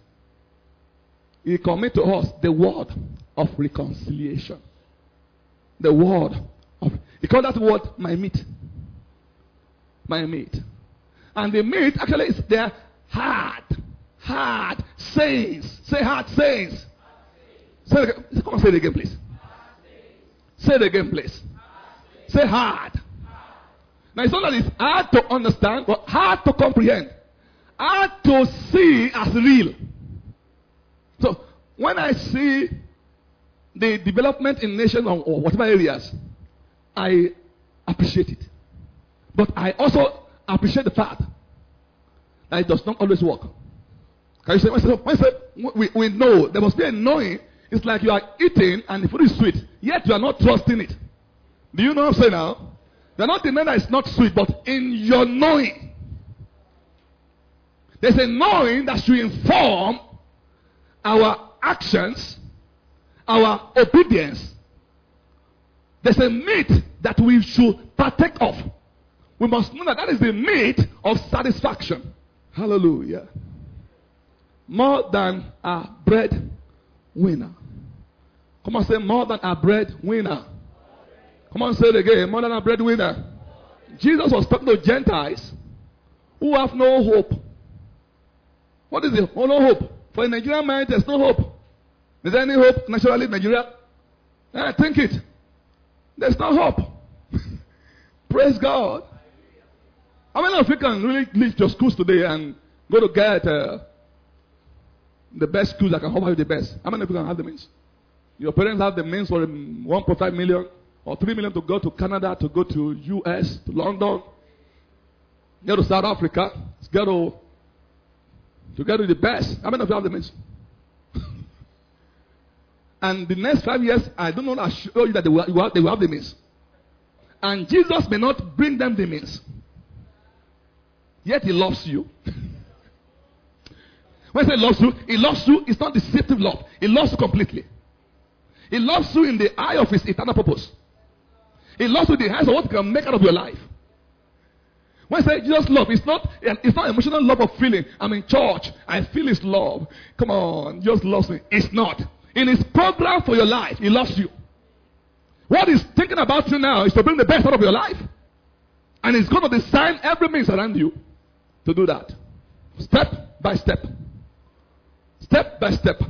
He committed to us the word of reconciliation. The word of, he called that word my meat. My meat. And the meat actually is their hard, hard sayings. Say hard sayings. Say it again. Come on, say it again, please. Say it again, please. Say hard. Now it's not that it's hard to understand, but hard to comprehend. Hard to see as real. So when I see the development in nations or, or whatever areas, I appreciate it. But I also appreciate the fact that it does not always work. Can you say, when I say we, we know, there must be a knowing. It's like you are eating and the food is sweet, yet you are not trusting it. Do you know what I'm saying now? You are not denying that it's not sweet, but in your knowing, there's a knowing that should inform our actions, our obedience. There's a meat that we should partake of. We must know that that is the meat of satisfaction. Hallelujah. More than a bread winner. Come on, say more than a bread winner. Come on, say it again. More than a bread winner. Jesus was talking to Gentiles who have no hope. What is it? Oh, no hope. For a Nigerian man, there's no hope. Is there any hope naturally in Nigeria? I think it. There's no hope. Praise God. How many of you can really leave your schools today and go to get uh, the best schools that can offer you the best? How many of you can have the means? Your parents have the means for one point five million or three million to go to Canada, to go to U S, to London, go to South Africa, go to, to get to the best. How many of you have the means? And the next five years, I don't know to assure you that they will, they will have the means. And Jesus may not bring them the means. Yet he loves you. When I say loves you, he loves you. It's not deceptive love. He loves you completely. He loves you in the eye of his eternal purpose. He loves you in the eyes of what he can make out of your life. When I say Jesus love, it's not, it's not emotional love of feeling. I'm in church. I feel his love. Come on, just loves me. It's not. In his program for your life, he loves you. What he's thinking about you now is to bring the best out of your life. And he's going to design every means around you to do that. Step by step. Step by step.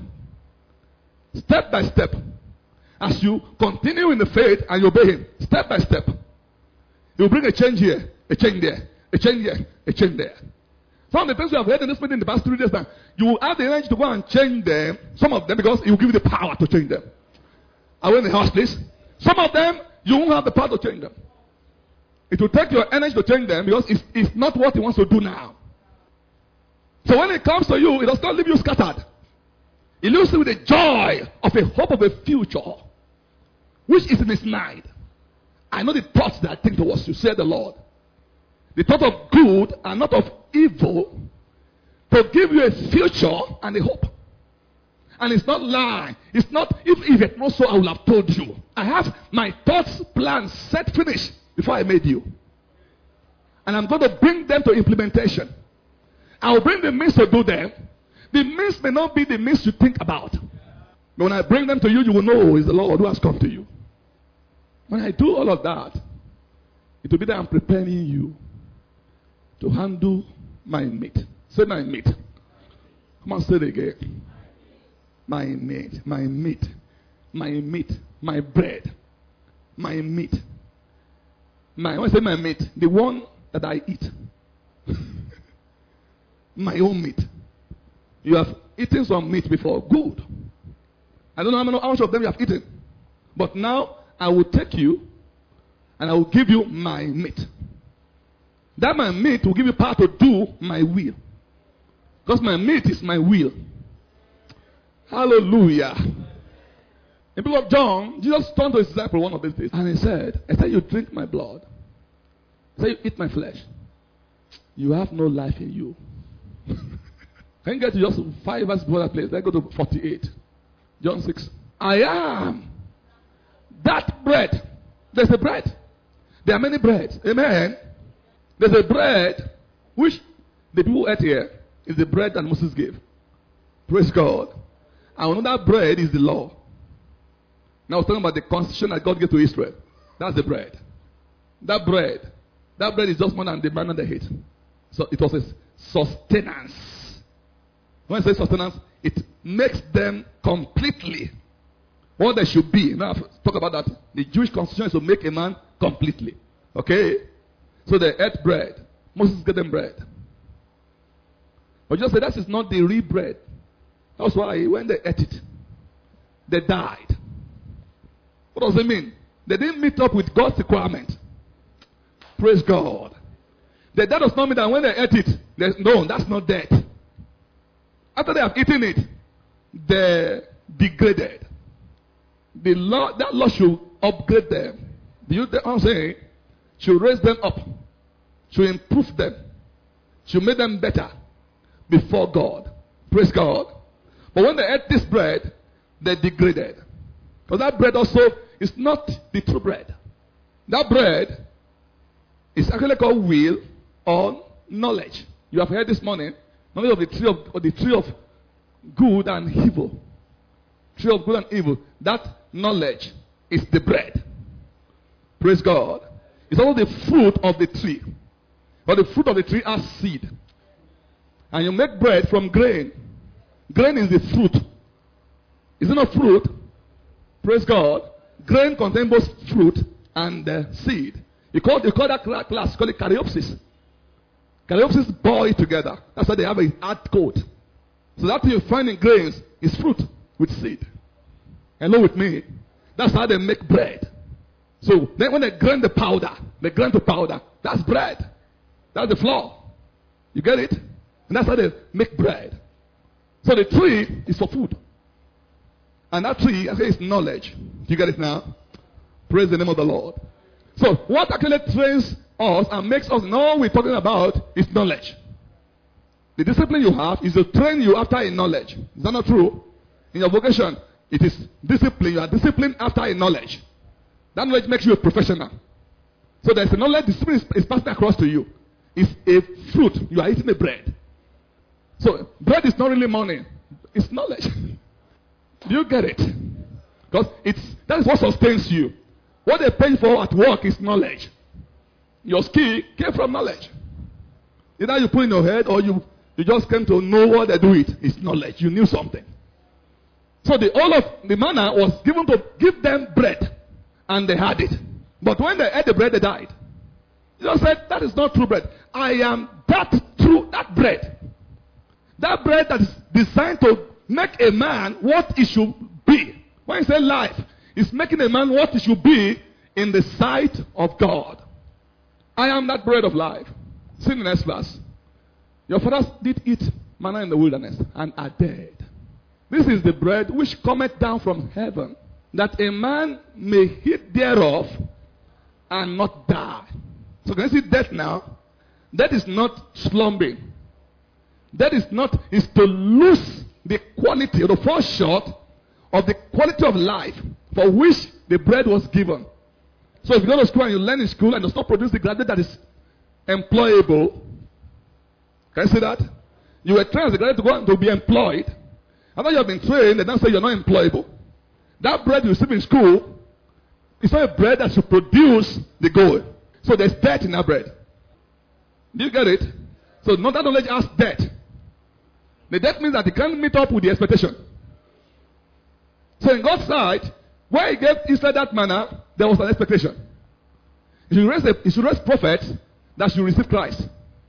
Step by step. As you continue in the faith and you obey him, step by step, he will bring a change here, a change there, a change here, a change there. Some of the things we have heard in this meeting in the past three days now, you will have the energy to go and change them, some of them, because he will give you the power to change them. Are we in the house, please? Some of them, you won't have the power to change them. It will take your energy to change them because it's, it's not what he wants to do now. So when it comes to you, it does not leave you scattered. It leaves you with the joy of a hope of a future, which is in his mind. I know the thoughts that I think towards you, said the Lord. The thought of good and not of evil, to give you a future and a hope. And it's not lying. It's not, if, if it not so, I would have told you. I have my thoughts, plans, set, finished before I made you. And I'm going to bring them to implementation. I will bring the means to do them. The means may not be the means you think about. But when I bring them to you, you will know it's the Lord who has come to you. When I do all of that, it will be that I'm preparing you to handle my meat. Say my meat. Come on, say it again. My meat, my meat, my meat, my bread, my meat. My, when I say my meat, the one that I eat. My own meat. You have eaten some meat before. Good. I don't know how, many, how much of them you have eaten. But now, I will take you and I will give you my meat. That my meat will give you power to do my will. Because my meat is my will. Hallelujah. In the book of John, Jesus turned to his disciple one of these days and he said, I said, you drink my blood. I said, you eat my flesh. You have no life in you. Can you get to just five verses before that place? Then go to forty-eight. John six. I am that bread. There's a bread. There are many breads. Amen. There's a bread which the people ate here is the bread that Moses gave. Praise God. And another bread is the law. Now I was talking about the constitution that God gave to Israel. That's the bread. That bread. That bread is just more than the manna they ate. So it was a sustenance. When I say sustenance, it makes them completely what they should be. Now, talk about that. The Jewish constitution is to make a man completely. Okay? So they ate bread. Moses gave them bread. But just say that is not the real bread. That's why when they ate it, they died. What does it mean? They didn't meet up with God's requirement. Praise God. The death does not mean that when they ate it, no, that's not death. After they have eaten it, they degraded. The law, that law should upgrade them. Do you know what I'm saying? Should raise them up. Should improve them. Should make them better before God. Praise God. But when they ate this bread, they degraded. Because that bread also is not the true bread. That bread is actually called will or knowledge. You have heard this morning, knowledge of the tree of, of the tree of good and evil. Tree of good and evil. That knowledge is the bread. Praise God. It's also the fruit of the tree. But the fruit of the tree has seed. And you make bread from grain. Grain is the fruit. Is it not fruit? Praise God. Grain contains both fruit and uh, seed. You call, you call that class, call it caryopsis. Caryopsis boil together. That's why they have a hard coat. So that thing you find in grains is fruit with seed. Hello with me. That's how they make bread. So then when they grind the powder, they grind to powder. That's bread. That's the flour. You get it? And that's how they make bread. So the tree is for food. And that tree, I say, is knowledge. Do you get it now? Praise the name of the Lord. So what actually trains us and makes us know what we're talking about is knowledge. The discipline you have is to train you after a knowledge. Is that not true? In your vocation, it is discipline. You are disciplined after a knowledge. That knowledge makes you a professional. So there's a knowledge, discipline is, is passing across to you. It's a fruit. You are eating a bread. So bread is not really money. It's knowledge. Do you get it? Because it's that is what sustains you. What they pay for at work is knowledge. Your skill came from knowledge. Either you put in your head or you, you just came to know what they do it. It's knowledge. You knew something. So the all of the manna was given to give them bread. And they had it. But when they ate the bread, they died. Jesus said, that is not true bread. I am that true, that bread. That bread that is designed to make a man what he should be. When you say life, it's making a man what he should be in the sight of God. I am that bread of life. See the next verse. Your fathers did eat manna in the wilderness and are dead. This is the bread which cometh down from heaven, that a man may eat thereof and not die. So can you see death now? That is not slumbering. That is not, is to lose the quality or to fall short of the quality of life for which the bread was given. So if you go to school and you learn in school and does not produce the graduate that is employable, can you see that? You were trained as a graduate to go and to be employed. After you have been trained, they don't say you're not employable. That bread you receive in school is not a bread that should produce the goal. So there's death in that bread. Do you get it? So not that knowledge has death. The death means that he can't meet up with the expectation. So in God's sight, when he gave Israel that manna, there was an expectation. He should raise, a, he should raise prophets that should receive Christ.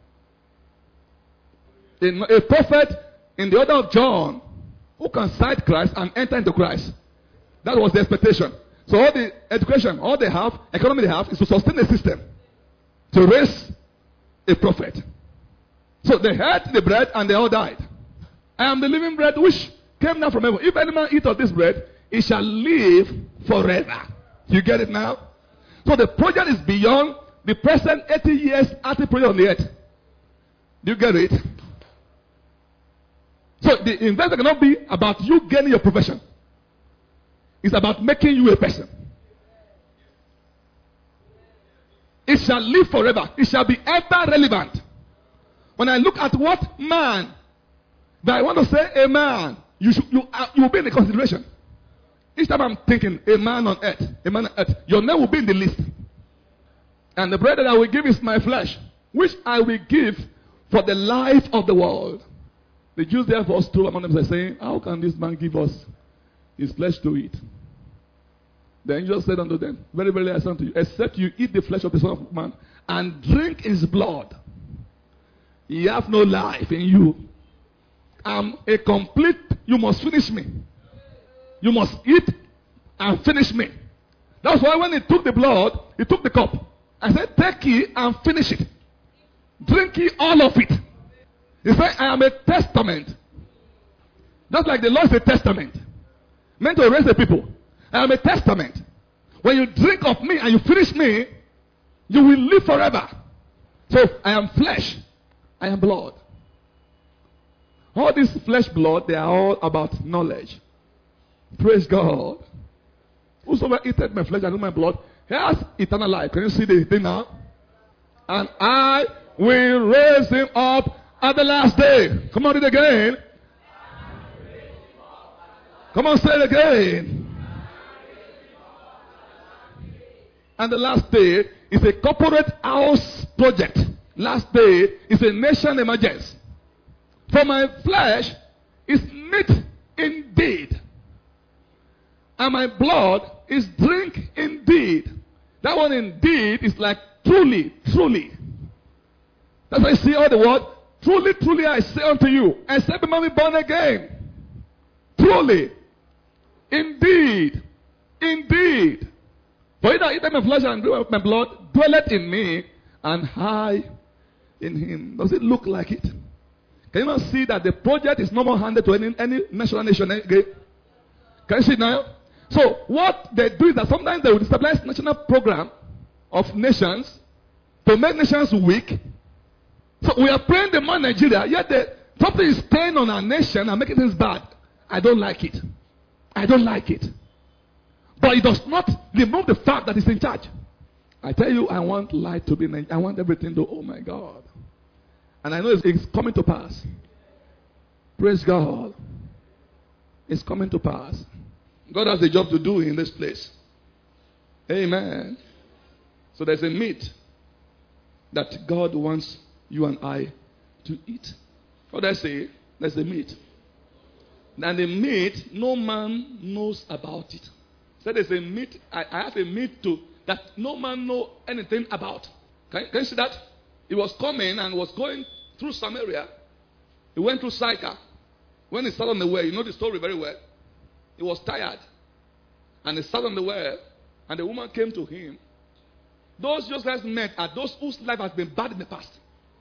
In, a prophet in the order of John who can cite Christ and enter into Christ. That was the expectation. So all the education, all they have, economy they have, is to sustain the system. To raise a prophet. So they had the bread and they all died. I am the living bread which came down from heaven. If any man eat of this bread, he shall live forever. You get it now? So the project is beyond the present eighty years active project on the earth. Do you get it? So the investment cannot be about you gaining your profession. It's about making you a person. It shall live forever. It shall be ever relevant. When I look at what man, but I want to say a man, you should you uh, you will be in the consideration. Each time I'm thinking a man on earth, a man on earth, your name will be in the list. And the bread that I will give is my flesh, which I will give for the life of the world. The Jews therefore stood among themselves saying, how can this man give us his flesh to eat? The angel said unto them, very, very I say unto you, except you eat the flesh of the Son of Man and drink his blood, ye have no life in you. I'm a complete, you must finish me. You must eat and finish me. That's why when he took the blood, he took the cup. I said, take ye and finish it. Drink ye all of it. He said, I am a testament. Just like the law is a testament. Meant to raise the people. I am a testament. When you drink of me and you finish me, you will live forever. So I am flesh. I am blood. All this flesh, blood, they are all about knowledge. Praise God. Whosoever eateth my flesh and drink my blood has eternal life. Can you see the thing now? And I will raise him up at the last day. Come on, read it again. Come on, say it again. And the last day is a corporate house project. Last day is a nation emergence. For my flesh is meat indeed, and my blood is drink indeed. That one indeed is like truly, truly. That's why I see all the word. Truly, truly I say unto you, except a man be born again. Truly. Indeed. Indeed. For he that eateth my flesh and drinketh my blood dwelleth in me, and I in him. Does it look like it? Can you not see that the project is no more handed to any, any national nation again? Can you see it now? So what they do is that sometimes they will establish national program of nations to make nations weak. So we are praying the man Nigeria, yet the, something is staying on our nation and making things bad. I don't like it. I don't like it. But it does not remove the fact that it's in charge. I tell you, I want light to be in, I want everything to, oh my God. And I know it's, it's coming to pass. Praise God. It's coming to pass. God has a job to do in this place. Amen. So there's a meat that God wants you and I to eat. What did I say? There's a meat. And the meat, no man knows about it. So there's a meat, I, I have a meat too, that no man know anything about. Can, can you see that? He was coming and was going through Samaria. He went through Sychar. When he sat on the well, you know the story very well. He was tired. And he sat on the well. And the woman came to him. Those just guys met are those whose life has been bad in the past.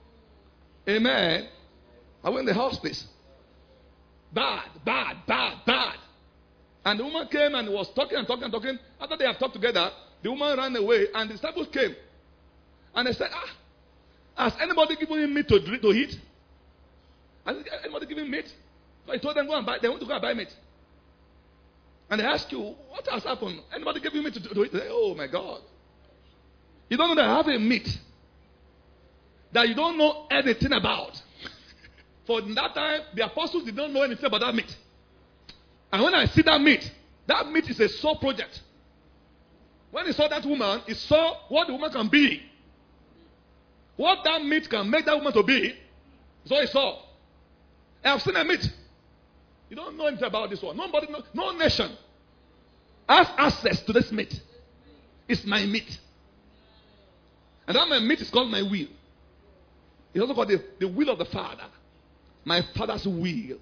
Amen. I went in the hospice. Bad, bad, bad, bad. And the woman came and was talking and talking and talking. After they have talked together, the woman ran away and the disciples came. And they said, ah, has anybody given him meat to drink, to eat? Has anybody given him meat? So he told them, go and buy. They went to go and buy meat. And they asked you, what has happened? Anybody give you meat to, to eat? They say, oh my God. You don't know that I have a meat that you don't know anything about. For in that time, the apostles did not know anything about that meat. And when I see that meat, that meat is a sore project. When he saw that woman, he saw what the woman can be. What that meat can make that woman to be, is what he saw. I have seen a meat. You don't know anything about this one. Nobody, no, no nation has access to this meat. It's my meat. And that my meat is called my will. It's also called the, the will of the Father. My Father's will.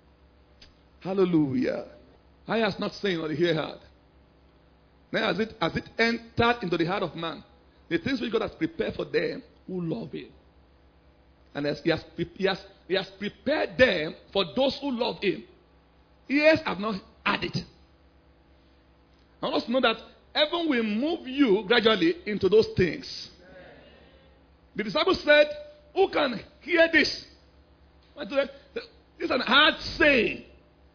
Hallelujah. I has not seen or the ear heard. Now as it, as it entered into the heart of man, the things which God has prepared for them who love him. And as he, has, he, has, he has prepared them for those who love him. Ears have not had it. I want us to know that heaven will move you gradually into those things. The disciples said, who can hear this? This is an hard saying.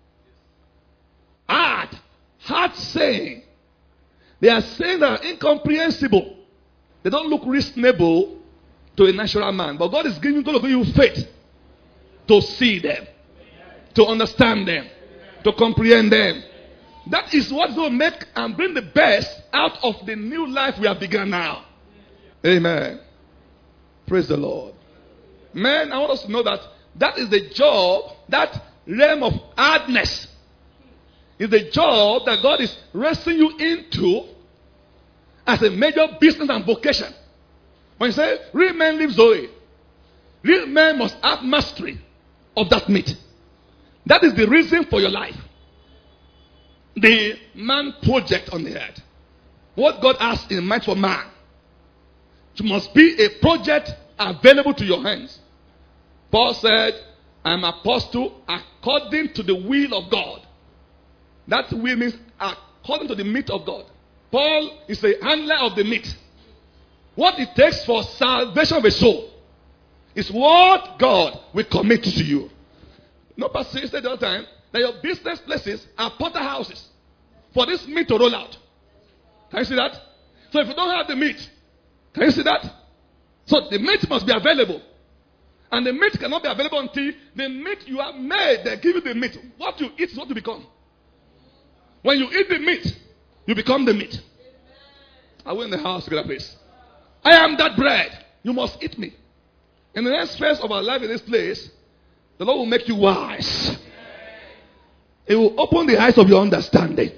Hard. Hard saying. They are saying that are incomprehensible. They don't look reasonable to a natural man. But God is giving going to give you faith to see them, to understand them, to comprehend them. That is what's going to make and bring the best out of the new life we have begun now. Amen. Praise the Lord. Man, I want us to know that that is the job, that realm of hardness is the job that God is wrestling you into as a major business and vocation. When you say, real men live Zoe, real men must have mastery of that meat. That is the reason for your life. The man project on the earth. What God has in mind for man. It must be a project available to your hands. Paul said, I am apostle according to the will of God. That will means according to the meat of God. Paul is a handler of the meat. What it takes for salvation of a soul is what God will commit to you. No, Pastor said the other time that your business places are porter houses for this meat to roll out. Can you see that? So if you don't have the meat, can you see that? So the meat must be available. And the meat cannot be available until the meat you have made, they give you the meat. What you eat is what you become. When you eat the meat, you become the meat. I went in the house together, please. I am that bread. You must eat me. In the next phase of our life in this place, The Lord will make you wise. It will open the eyes of your understanding.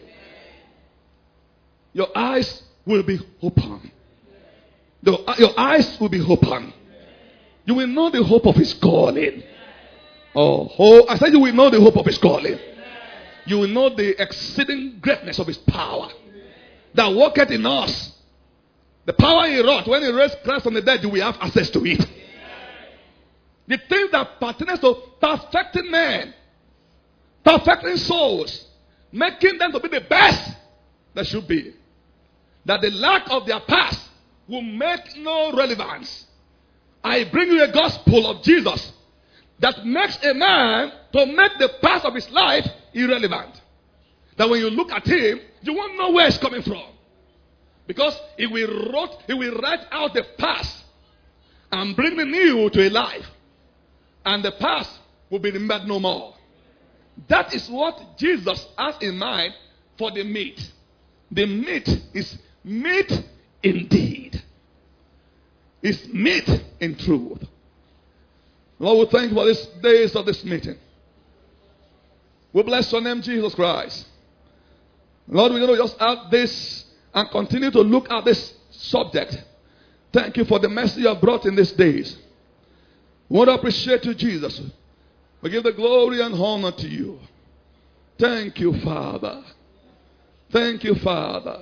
Your eyes will be open. Your, your eyes will be open. You will know the hope of his calling. Oh, oh, I said you will know the hope of his calling. You will know the exceeding greatness of his power that worketh in us. The power he wrought when he raised Christ from the dead, you will have access to it. The things that pertain to perfecting men, perfecting souls, making them to be the best that should be. That the lack of their past will make no relevance. I bring you a gospel of Jesus that makes a man to make the past of his life irrelevant. That when you look at him, you won't know where it's coming from. Because he will write, he will write out the past and bring the new to a life. And the past will be remembered no more. That is what Jesus has in mind for the meat. The meat is meat indeed. It's meat in truth. Lord, we thank you for these days of this meeting. We bless your name, Jesus Christ. Lord, we're going to just add this and continue to look at this subject. Thank you for the mercy you have brought in these days. We want to appreciate you, Jesus. We give the glory and honor to you. Thank you, Father. Thank you, Father.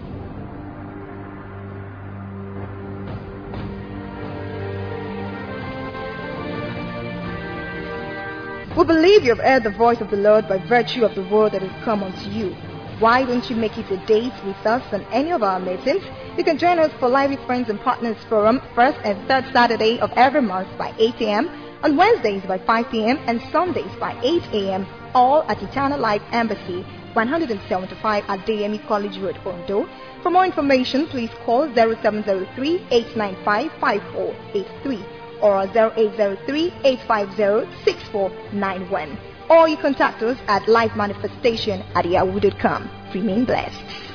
We believe you have heard the voice of the Lord by virtue of the word that has come unto you. Why don't you make it a date with us on any of our meetings? You can join us for Lively Friends and Partners Forum first and third Saturday of every month by eight a.m., on Wednesdays by five p.m. and Sundays by eight a.m., all at Eternal Life Embassy, one seventy-five at Adeyemi College Road, Ondo. For more information, please call zero seven zero three, eight nine five, five four eight three or zero eight zero three, eight five zero, six four nine one. Or you contact us at live manifestation at yahoo dot com. Remain blessed.